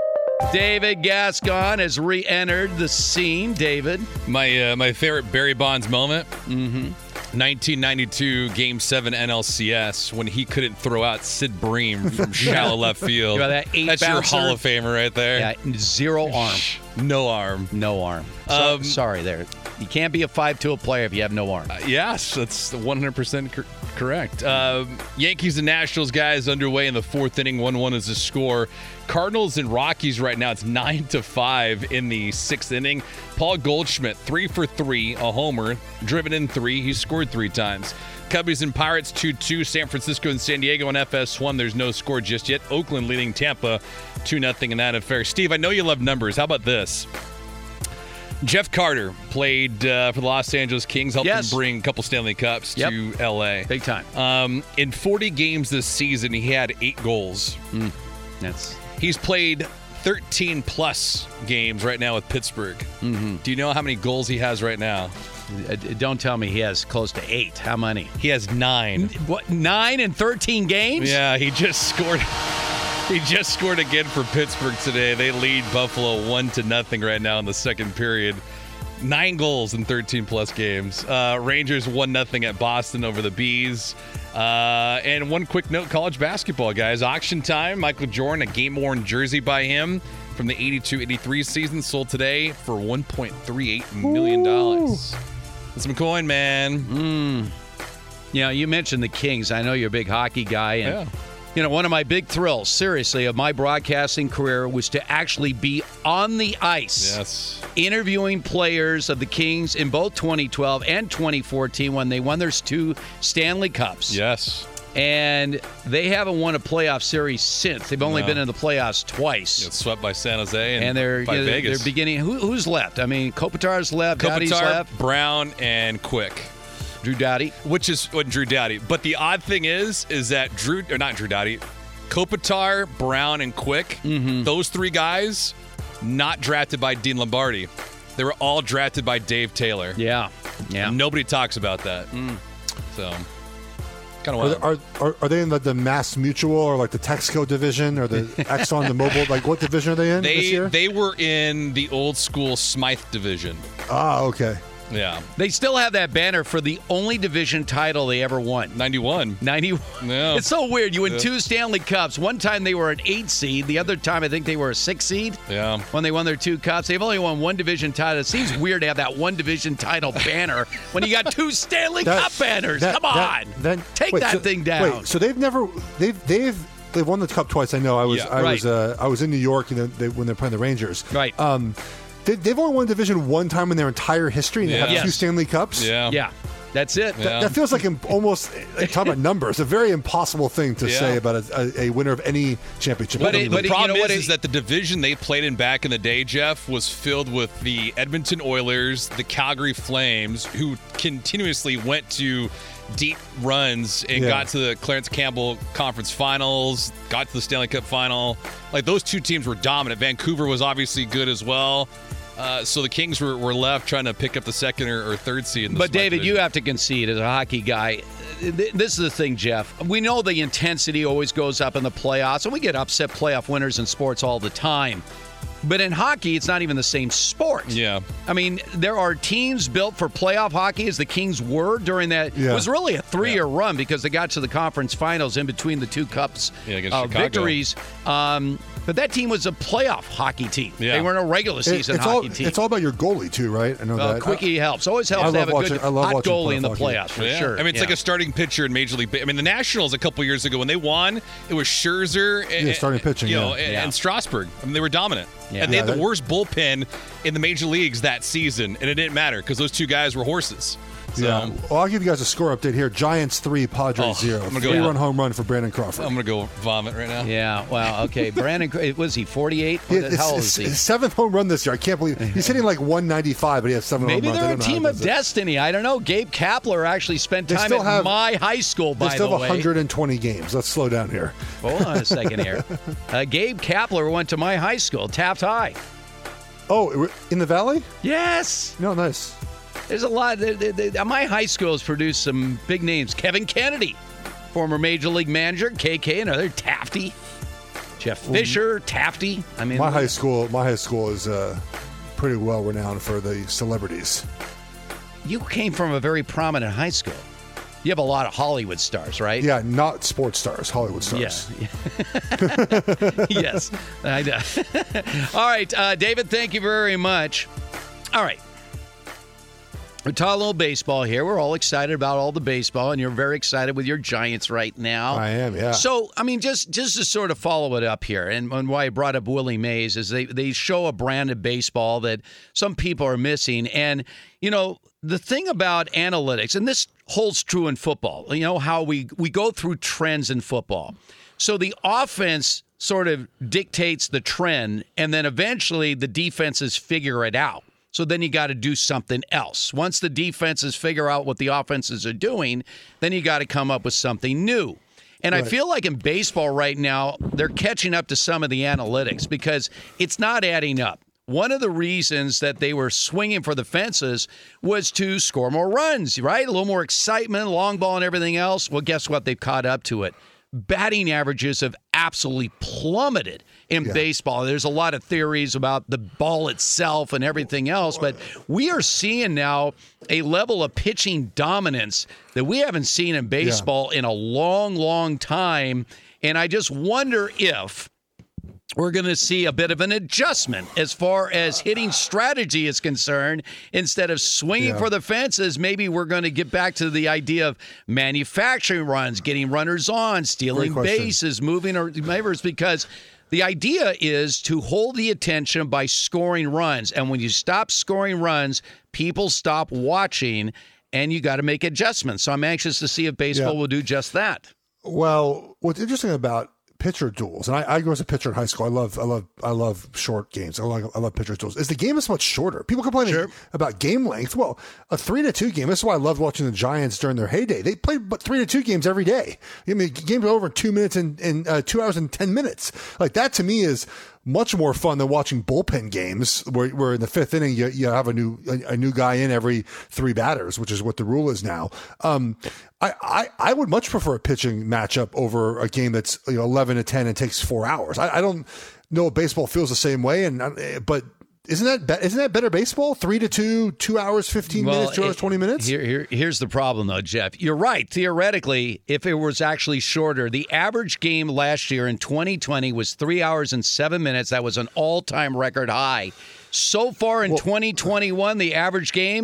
S2: David Gascon has re-entered the scene. David.
S4: My uh, my favorite Barry Bonds moment.
S2: Mm-hmm.
S4: nineteen ninety-two Game seven N L C S when he couldn't throw out Sid Bream from shallow left field.
S2: You know, that eight
S4: That's
S2: bouncer?
S4: your Hall of Famer right there.
S2: Yeah, zero arm.
S4: No arm.
S2: No arm. So,
S4: Um,
S2: sorry there. You can't be a five-tool player if you have no arm.
S4: Uh, yes, that's one hundred percent cor- correct. Um, Yankees and Nationals, guys, underway in the fourth inning. one one is the score. Cardinals and Rockies right now, it's nine to five in the sixth inning. Paul Goldschmidt, three for three, a homer, driven in three. He scored three times. Cubbies and Pirates, two two. San Francisco and San Diego on F S one. There's no score just yet. Oakland leading Tampa two nothing in that affair. Steve, I know you love numbers. How about this? Jeff Carter played uh, for the Los Angeles Kings, helped
S2: Yes.
S4: them bring a couple Stanley Cups
S2: Yep.
S4: to L A.
S2: Big time.
S4: Um, in forty games this season, he had eight goals.
S2: Mm. That's
S4: He's played thirteen plus games right now with Pittsburgh.
S2: Mm-hmm.
S4: Do you know how many goals he has right now?
S2: uh, don't tell me he has close to eight. How many?
S4: He has nine.
S2: What? Nine in thirteen games?
S4: Yeah, he just scored. He just scored again for Pittsburgh today. They lead Buffalo one to nothing right now in the second period. Nine goals in thirteen plus games. Uh, Rangers one nothing at Boston over the Bees. Uh, and one quick note: college basketball, guys. Auction time. Michael Jordan, a game-worn jersey by him from the eighty-two eighty-three season, sold today for one point three eight million dollars. That's some coin, man.
S2: Mm. You know, you mentioned the Kings. I know you're a big hockey guy, and
S4: Yeah.
S2: you know, one of my big thrills, seriously, of my broadcasting career was to actually be on the ice.
S4: Yes.
S2: Interviewing players of the Kings in both twenty twelve and twenty fourteen when they won their two Stanley Cups.
S4: Yes.
S2: And they haven't won a playoff series since. They've only
S4: No.
S2: been in the playoffs twice.
S4: Got swept by San Jose and,
S2: and they're,
S4: by
S2: you know,
S4: Vegas.
S2: they're beginning. Who, who's left? I mean, Kopitar's left, Dottie's
S4: Kopitar,
S2: left,
S4: Brown, and Quick.
S2: Drew Doughty.
S4: Which is what Drew Doughty. But the odd thing is, is that Drew, or not Drew Doughty, Kopitar, Brown, and Quick,
S2: Mm-hmm.
S4: those three guys, not drafted by Dean Lombardi. They were all drafted by Dave Taylor.
S2: Yeah, yeah.
S4: And nobody talks about that.
S2: Mm.
S4: So, kind
S3: Are,
S4: of
S3: they,
S4: wild.
S3: are, are are they in the, the Mass Mutual or like the Texaco division or the Exxon the Mobile? Like what division are they in this
S4: They
S3: year?
S4: they were in the old school Smythe division.
S3: ah, okay.
S4: Yeah,
S2: They still have that banner for the only division title they ever won.
S4: ninety-one.
S2: ninety-one.
S4: Yeah.
S2: It's so weird. You win
S4: Yeah.
S2: two Stanley Cups. One time they were an eight seed. The other time I think they were a six seed.
S4: Yeah.
S2: When they won their two cups, they've only won one division title. It seems weird to have that one division title banner when you got two Stanley
S3: That-
S2: Cup banners.
S3: that-
S2: Come on,
S3: that- then-
S2: take
S3: wait,
S2: that
S3: so-
S2: thing down.
S3: Wait, so they've never they've they've they've won the cup twice. I know. I was
S4: Yeah.
S3: I
S2: Right.
S3: was uh, I was in New York and then they, when they're playing the Rangers.
S2: Right.
S3: Um, they, they've only won division one time in their entire history, and they
S4: Yeah.
S3: have two
S2: Yes.
S3: Stanley Cups.
S4: Yeah.
S2: yeah, That's it.
S4: Yeah.
S3: That, that feels like im- almost like, talking about numbers. A very impossible thing to
S4: Yeah.
S3: say about a, a, a winner of any championship.
S2: But
S3: I
S2: it-
S3: don't
S2: but
S3: even-
S4: The
S2: you
S4: problem
S2: know what
S4: is,
S2: it-
S4: is that the division they played in back in the day, Jeff, was filled with the Edmonton Oilers, the Calgary Flames, who continuously went to deep runs and
S3: Yeah.
S4: got to the Clarence Campbell Conference Finals, got to the Stanley Cup Final. Like, those two teams were dominant. Vancouver was obviously good as well. Uh, so the Kings were, were left trying to pick up the second or, or third seed in the
S2: But,
S4: Smart
S2: David,
S4: division.
S2: you have to concede as a hockey guy. th- This is the thing, Jeff. We know the intensity always goes up in the playoffs, and we get upset playoff winners in sports all the time. But in hockey, it's not even the same sport.
S4: Yeah.
S2: I mean, there are teams built for playoff hockey, as the Kings were during that.
S3: Yeah.
S2: It was really a three-year run because they got to the conference finals in between the two cups
S4: Yeah, against
S2: uh,
S4: Chicago.
S2: victories. Um, but that team was a playoff hockey team.
S4: Yeah.
S2: They weren't a regular
S3: It-
S2: season
S3: it's
S2: hockey
S3: all
S2: team.
S3: it's all about your goalie too, right? I know
S2: Uh,
S3: that.
S2: quickie helps. Always helps
S3: I
S2: to
S3: love
S2: have a
S3: watching-
S2: good
S3: I love
S2: hot
S3: watching
S2: goalie in the
S3: playoff hockey.
S2: playoffs, for
S4: Yeah.
S2: sure.
S4: I mean, it's
S2: Yeah.
S4: like a starting pitcher in Major League. Ba- I mean, the Nationals a couple years ago when they won, it was Scherzer and,
S3: Yeah, starting pitching,
S4: you know,
S3: yeah.
S4: and,
S2: Yeah.
S4: and Strasburg. I mean, they were dominant,
S2: Yeah.
S4: and they had
S3: Yeah,
S4: the
S3: that-
S4: worst bullpen in the major leagues that season, and it didn't matter because those two guys were horses. So,
S3: Yeah. Well, I'll give you guys a score update here. Giants three, Padres
S4: Oh,
S3: zero.
S4: I'm gonna go-
S3: Three-run home run for Brandon Crawford.
S4: I'm gonna go vomit right now.
S2: Yeah, wow, okay. Brandon, was he forty-eight?
S3: Yeah,
S2: What the
S3: it's,
S2: hell
S3: it's
S2: is he?
S3: his seventh home run this year. I can't believe he's hitting like one ninety-five, but he has seven
S2: Maybe
S3: home runs. I
S2: they're a
S3: don't know how
S2: team
S3: he
S2: of
S3: does it.
S2: destiny. I don't know. Gabe Kapler actually spent
S3: They
S2: time
S3: still
S2: at
S3: have-
S2: my high school,
S3: They
S2: by
S3: still
S2: the
S3: have
S2: way.
S3: one hundred twenty games. Let's slow down here.
S2: Hold on a second here. Uh, Gabe Kapler went to my high school, Taft High.
S3: Oh, in the Valley?
S2: Yes.
S3: No, nice.
S2: There's a lot. They, they, they, my high school has produced some big names. Kevin Kennedy, former Major League manager. K K, another Tafty. Jeff Fisher, Tafty. I mean,
S3: My high school, my high school is uh, pretty well renowned for the celebrities.
S2: you came from a very prominent high school. You have a lot of Hollywood stars, right?
S3: Yeah, not sports stars, Hollywood stars.
S2: Yeah. Yes. I know. All right, uh, David, thank you very much. All right. We're talking a little baseball here. We're all excited about all the baseball, and you're very excited with your Giants right now.
S3: I am, yeah.
S2: So, I mean, just just to sort of follow it up here, and, and why I brought up Willie Mays is they, they show a brand of baseball that some people are missing. And, you know, the thing about analytics, and this holds true in football, you know, how we, we go through trends in football. So the offense sort of dictates the trend, and then eventually the defenses figure it out. So then you got to do something else. Once the defenses figure out what the offenses are doing, then you got to come up with something new. And I
S3: Right.
S2: feel like in baseball right now, they're catching up to some of the analytics because it's not adding up. One of the reasons that they were swinging for the fences was to score more runs, right? A little more excitement, long ball and everything else. Well, guess what? They've caught up to it. Batting averages have absolutely plummeted in
S3: Yeah.
S2: baseball. There's a lot of theories about the ball itself and everything else, but we are seeing now a level of pitching dominance that we haven't seen in baseball in a long, long time. And I just wonder if we're going to see a bit of an adjustment as far as hitting strategy is concerned. Instead of swinging
S3: Yeah.
S2: for the fences, maybe we're going to get back to the idea of manufacturing runs, getting runners on, stealing
S3: Great question.
S2: bases, moving or maneuvers, because the idea is to hold the attention by scoring runs. And when you stop scoring runs, people stop watching, and you got to make adjustments. So I'm anxious to see if baseball
S3: Yeah.
S2: will do just that.
S3: Well, what's interesting about pitcher duels, and I, I grew as a pitcher in high school. I love, I love, I love short games. I love, I love pitcher duels. Is the game is much shorter. People complaining
S2: Sure.
S3: about game length. Well, a three to two game. This is why I loved watching the Giants during their heyday. They played but three to two games every day. I mean, games are over in two minutes and, and uh, two hours and ten minutes. Like that to me is much more fun than watching bullpen games where, where in the fifth inning you, you have a new a, a new guy in every three batters, which is what the rule is now. Um, I, I, I would much prefer a pitching matchup over a game that's you know eleven to ten and takes four hours. I, I don't know if baseball feels the same way, and uh, but isn't that be, isn't that better baseball? Three to two, two hours, fifteen minutes, two hours,
S2: it-
S3: twenty minutes.
S2: Here, here, here's the problem, though, Jeff. You're right. Theoretically, if it was actually shorter, the average game last year in twenty twenty was three hours and seven minutes. That was an all-time record high. So far in twenty twenty-one, the average game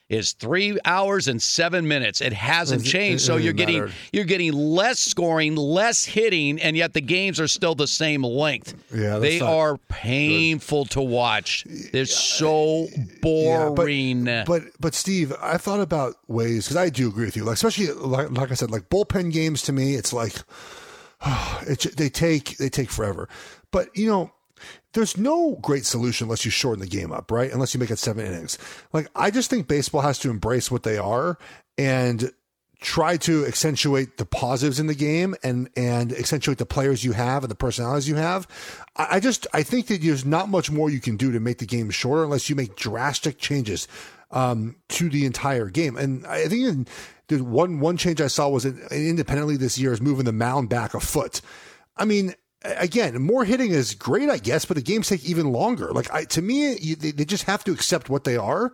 S2: is three hours and seven minutes. It hasn't
S3: It- it-
S2: changed.
S3: it
S2: So
S3: doesn't
S2: you're getting
S3: matter.
S2: you're getting less scoring, less hitting, and yet the games are still the same length.
S3: Yeah, that's
S2: they
S3: not
S2: are painful to watch. They're so
S3: Yeah,
S2: boring.
S3: but, but but Steve, I thought about ways because I do agree with you. Like especially like, like I said, like bullpen games to me, it's like it, they take they take forever. But you know, there's no great solution unless you shorten the game up, right? Unless you make it seven innings. Like I just think baseball has to embrace what they are and try to accentuate the positives in the game and and accentuate the players you have and the personalities you have. I, I just I think that there's not much more you can do to make the game shorter unless you make drastic changes um, to the entire game. And I think in, the one one change I saw was in, independently this year is moving the mound back a foot. I mean, again, more hitting is great, I guess, but the games take even longer. Like I, to me, you, they, they just have to accept what they are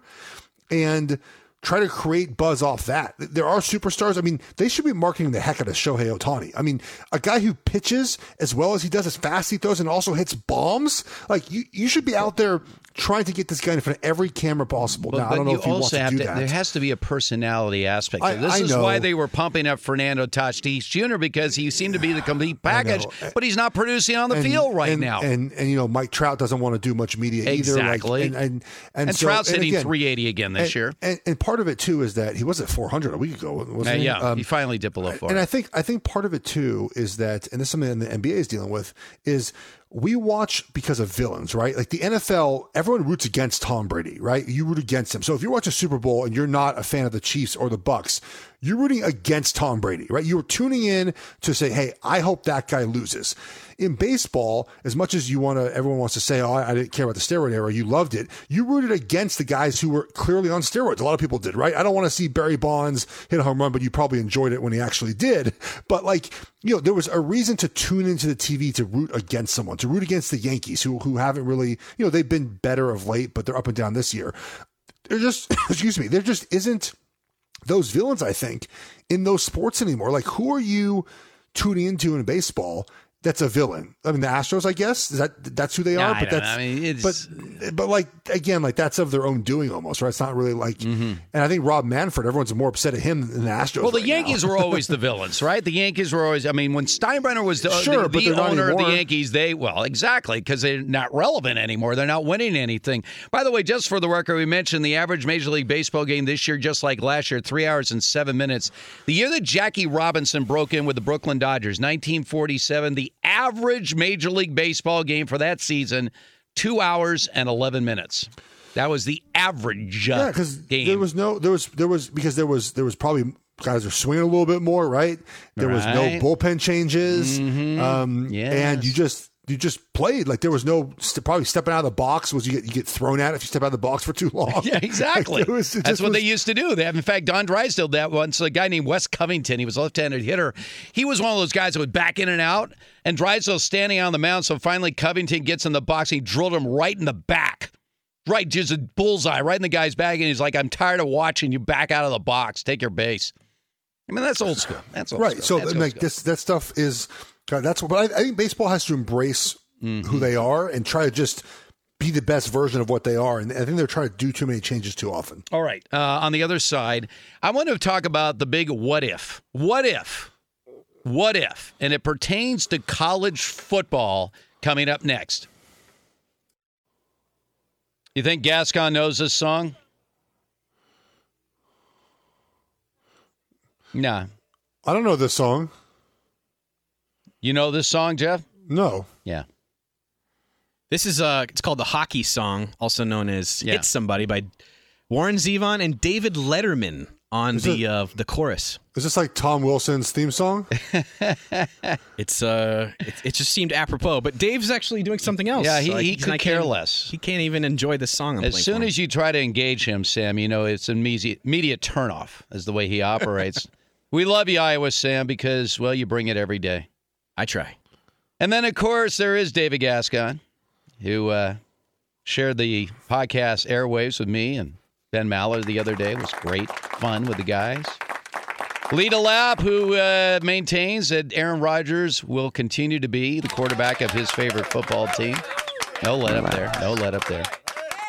S3: and try to create buzz off that. There are superstars. I mean, they should be marketing the heck out of Shohei Ohtani. I mean, a guy who pitches as well as he does, as fast as he throws, and also hits bombs. Like you, you should be out there trying to get this guy in front of every camera possible.
S2: But,
S3: now,
S2: but
S3: I don't know
S2: you
S3: if he wants
S2: also
S3: to
S2: have
S3: do
S2: to,
S3: that.
S2: there has to be a personality aspect.
S3: I-
S2: this
S3: I
S2: is
S3: know.
S2: why they were pumping up Fernando Tatis Junior because he seemed to be the complete package, but he's not producing on the
S3: And-
S2: field right
S3: and,
S2: now.
S3: And, and you know, Mike Trout doesn't want to do much media
S2: Exactly.
S3: either. Like, and and and,
S2: and
S3: so,
S2: Trout's
S3: and
S2: hitting
S3: again,
S2: three eighty again this
S3: and,
S2: year.
S3: And, and part of it too is that he was at four hundred a week ago, wasn't
S2: Uh,
S3: he?
S2: yeah,
S3: Um,
S2: he finally dipped below four.
S3: And I think I think part of it too is that, and this is something that the N B A is dealing with, is we watch because of villains, right? Like the N F L, everyone roots against Tom Brady, right? You root against him. So if you watch a Super Bowl and you're not a fan of the Chiefs or the Bucks, you're rooting against Tom Brady, right? You're tuning in to say, hey, I hope that guy loses. In baseball, as much as you want to, everyone wants to say, oh, I, I didn't care about the steroid era, you loved it. You rooted against the guys who were clearly on steroids. A lot of people did, right? I don't want to see Barry Bonds hit a home run, but you probably enjoyed it when he actually did. But like, you know, there was a reason to tune into the T V to root against someone, to root against the Yankees, who who haven't really, you know, they've been better of late, but they're up and down this year. They're just, excuse me, there just isn't those villains, I think, in those sports anymore. Like, who are you tuning into in baseball that's a villain? I mean, the Astros, I guess, is that that's who they
S2: Yeah,
S3: are.
S2: I
S3: But
S2: don't
S3: that's
S2: know. I mean, it's-
S3: but but like again, like that's of their own doing almost, right? It's not really like.
S2: Mm-hmm.
S3: And I think Rob Manfred, everyone's more upset at him than the Astros.
S2: Well, the
S3: right
S2: Yankees
S3: now.
S2: were always the villains, right? The Yankees were always, I mean, when Steinbrenner was the,
S3: Sure,
S2: the,
S3: but
S2: the
S3: they're not
S2: owner of the
S3: anymore.
S2: Yankees, they, well, exactly, because they're not relevant anymore. They're not winning anything. By the way, just for the record, we mentioned the average Major League Baseball game this year, just like last year, three hours and seven minutes. The year that Jackie Robinson broke in with the Brooklyn Dodgers, nineteen forty-seven, the average Major League Baseball game for that season, two hours and eleven minutes. That was the average uh,
S3: Yeah, because
S2: game.
S3: there was no, there was, there was, because there was, there was probably guys are swinging a little bit more, right? There was no
S2: Right.
S3: bullpen changes, um,
S2: Yes.
S3: and you just, you just played like there was no st- probably stepping out of the box was you get you get thrown at if you step out of the box for too long.
S2: Yeah, exactly.
S3: Like, it was- it
S2: That's
S3: just
S2: what
S3: was-
S2: they used to do. They have, in fact, Don Drysdale did that once. A guy named Wes Covington, he was a left-handed hitter. He was one of those guys that would back in and out, and Drysdale standing on the mound. So finally, Covington gets in the box. And he drilled him right in the back, right, just a bullseye, right in the guy's back. And he's like, "I'm tired of watching you back out of the box. Take your base." I mean, that's old school. That's old
S3: right.
S2: school.
S3: So
S2: That's old
S3: like
S2: school.
S3: this that stuff is God, that's what. But I, I think baseball has to embrace
S2: Mm-hmm.
S3: who they are and try to just be the best version of what they are. And I think they're trying to do too many changes too often.
S2: All right. Uh, on the other side, I want to talk about the big what if. What if? What if? And it pertains to college football coming up next. You think Gascon knows this song? Nah.
S3: I don't know this song.
S2: You know this song, Jeff?
S3: No.
S2: Yeah.
S6: This is uh it's called the Hockey Song, also known as
S2: Yeah.
S6: Hit Somebody by Warren Zevon and David Letterman on
S3: Is
S6: the
S3: it-
S6: uh, the chorus.
S3: Is this like Tom Wilson's theme song?
S6: It's uh it, it just seemed apropos, but Dave's actually doing something else.
S2: Yeah, he-
S6: Like,
S2: he
S6: and
S2: could
S6: I
S2: care
S6: can't-
S2: less.
S6: He can't even enjoy the song. I'm
S2: As
S6: playing
S2: soon
S6: for him.
S2: as you try to engage him, Sam, you know it's an immediate, immediate turnoff is the way he operates. We love you, Iowa Sam, because, well, you bring it every day.
S6: I try.
S2: And then, of course, there is David Gascon, who uh, shared the podcast airwaves with me and Ben Maller the other day. It was great fun with the guys. Lita Lapp, who uh, maintains that Aaron Rodgers will continue to be the quarterback of his favorite football team. No let up there. No let up there.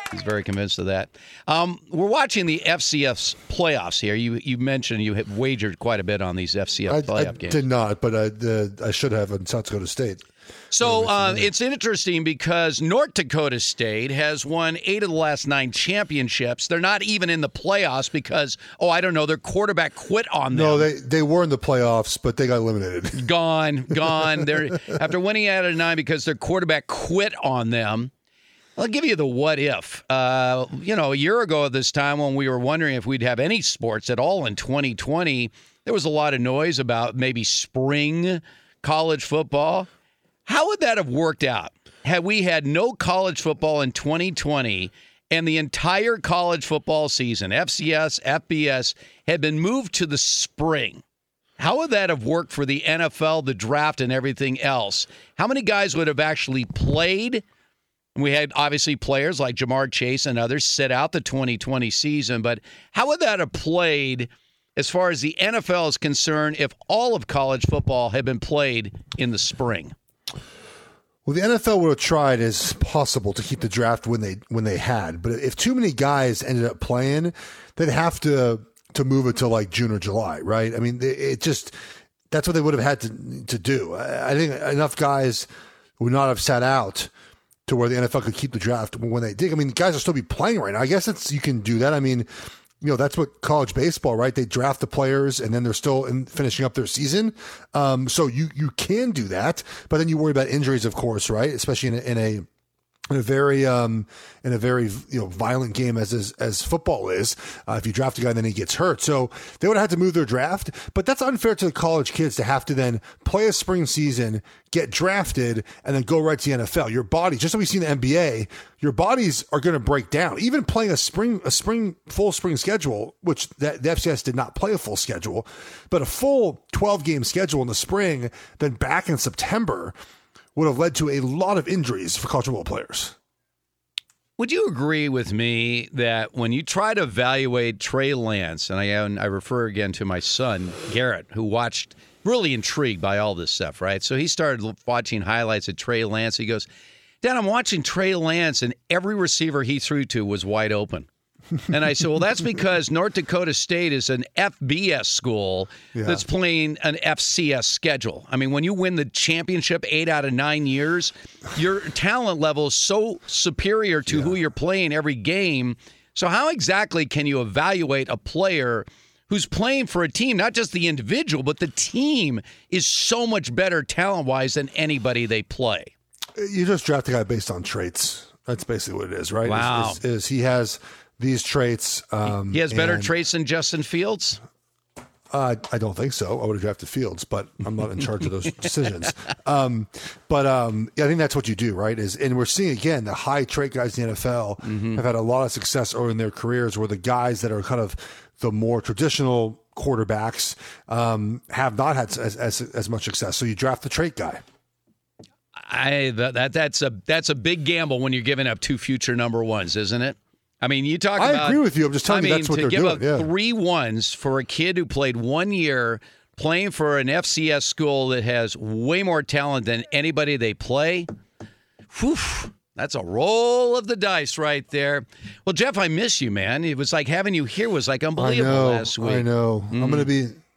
S2: He's very convinced of that. Um, we're watching the F C F's playoffs here. You you mentioned you have wagered quite a bit on these F C F
S3: I,
S2: playoff
S3: I
S2: games.
S3: did not, but I, uh, I should have in South Dakota State.
S2: So uh, it's interesting because North Dakota State has won eight of the last nine championships. They're not even in the playoffs because, oh, I don't know, their quarterback quit on them.
S3: No, they they were in the playoffs, but they got eliminated.
S2: Gone, gone. They're after winning out of nine because their quarterback quit on them. I'll give you the what if. Uh, you know, a year ago at this time when we were wondering if we'd have any sports at all in twenty twenty, there was a lot of noise about maybe spring college football. How would that have worked out had we had no college football in twenty twenty and the entire college football season, F C S, F B S, had been moved to the spring? How would that have worked for the N F L, the draft, and everything else? How many guys would have actually played? We had obviously players like Jamar Chase and others sit out the twenty twenty season, but how would that have played as far as the N F L is concerned if all of college football had been played in the spring?
S3: Well, the N F L would have tried as possible to keep the draft when they when they had, but if too many guys ended up playing, they'd have to to move it to like June or July, right? I mean, it just that's what they would have had to to do. I think enough guys would not have sat out to where the N F L could keep the draft when they did. I mean, guys will still be playing right now. I guess it's, you can do that. I mean, you know, that's what college baseball, right? They draft the players and then they're still in finishing up their season. Um, so you, you can do that, but then you worry about injuries, of course, right? Especially in a, in a, in a very, um, in a very, you know, violent game as, as, as football is. Uh, if you draft a guy and then he gets hurt. So they would have had to move their draft, but that's unfair to the college kids to have to then play a spring season, get drafted, and then go right to the N F L. Your body, just like we see in the N B A, your bodies are going to break down. Even playing a spring, a spring, full spring schedule, which the, the F C S did not play a full schedule, but a full twelve game schedule in the spring, then back in September, would have led to a lot of injuries for college football players.
S2: Would you agree with me that when you try to evaluate Trey Lance, and I, and I refer again to my son, Garrett, who watched, really intrigued by all this stuff, right? So he started watching highlights of Trey Lance. He goes, Dad, I'm watching Trey Lance, and every receiver he threw to was wide open. And I said, well, that's because North Dakota State is an F B S school yeah. that's playing an F C S schedule. I mean, when you win the championship eight out of nine years, your talent level is so superior to yeah. who you're playing every game. So how exactly can you evaluate a player who's playing for a team, not just the individual, but the team is so much better talent-wise than anybody they play?
S3: You just draft a guy based on traits. That's basically what it is, right?
S2: Wow.
S3: Is, is, is he has these traits. Um,
S2: he has better
S3: and,
S2: traits than Justin Fields?
S3: Uh, I don't think so. I would have drafted Fields, but I'm not in charge of those decisions. Um, but um, yeah, I think that's what you do, right? Is and we're seeing again the high trait guys in the N F L mm-hmm. have had a lot of success early in their careers, where the guys that are kind of the more traditional quarterbacks um, have not had as, as as much success. So you draft the trait guy.
S2: I that, that that's a that's a big gamble when you're giving up two future number ones, isn't it? I mean, you talk
S3: I
S2: about...
S3: I agree with you. I'm just telling
S2: I
S3: you
S2: mean,
S3: that's what
S2: to
S3: they're
S2: give
S3: doing.
S2: up
S3: Yeah.
S2: three ones for a kid who played one year playing for an F C S school that has way more talent than anybody they play, whew, that's a roll of the dice right there. Well, Jeff, I miss you, man. It was like having you here was like unbelievable
S3: I know,
S2: last week.
S3: I know.
S2: Mm.
S3: I'm going to be...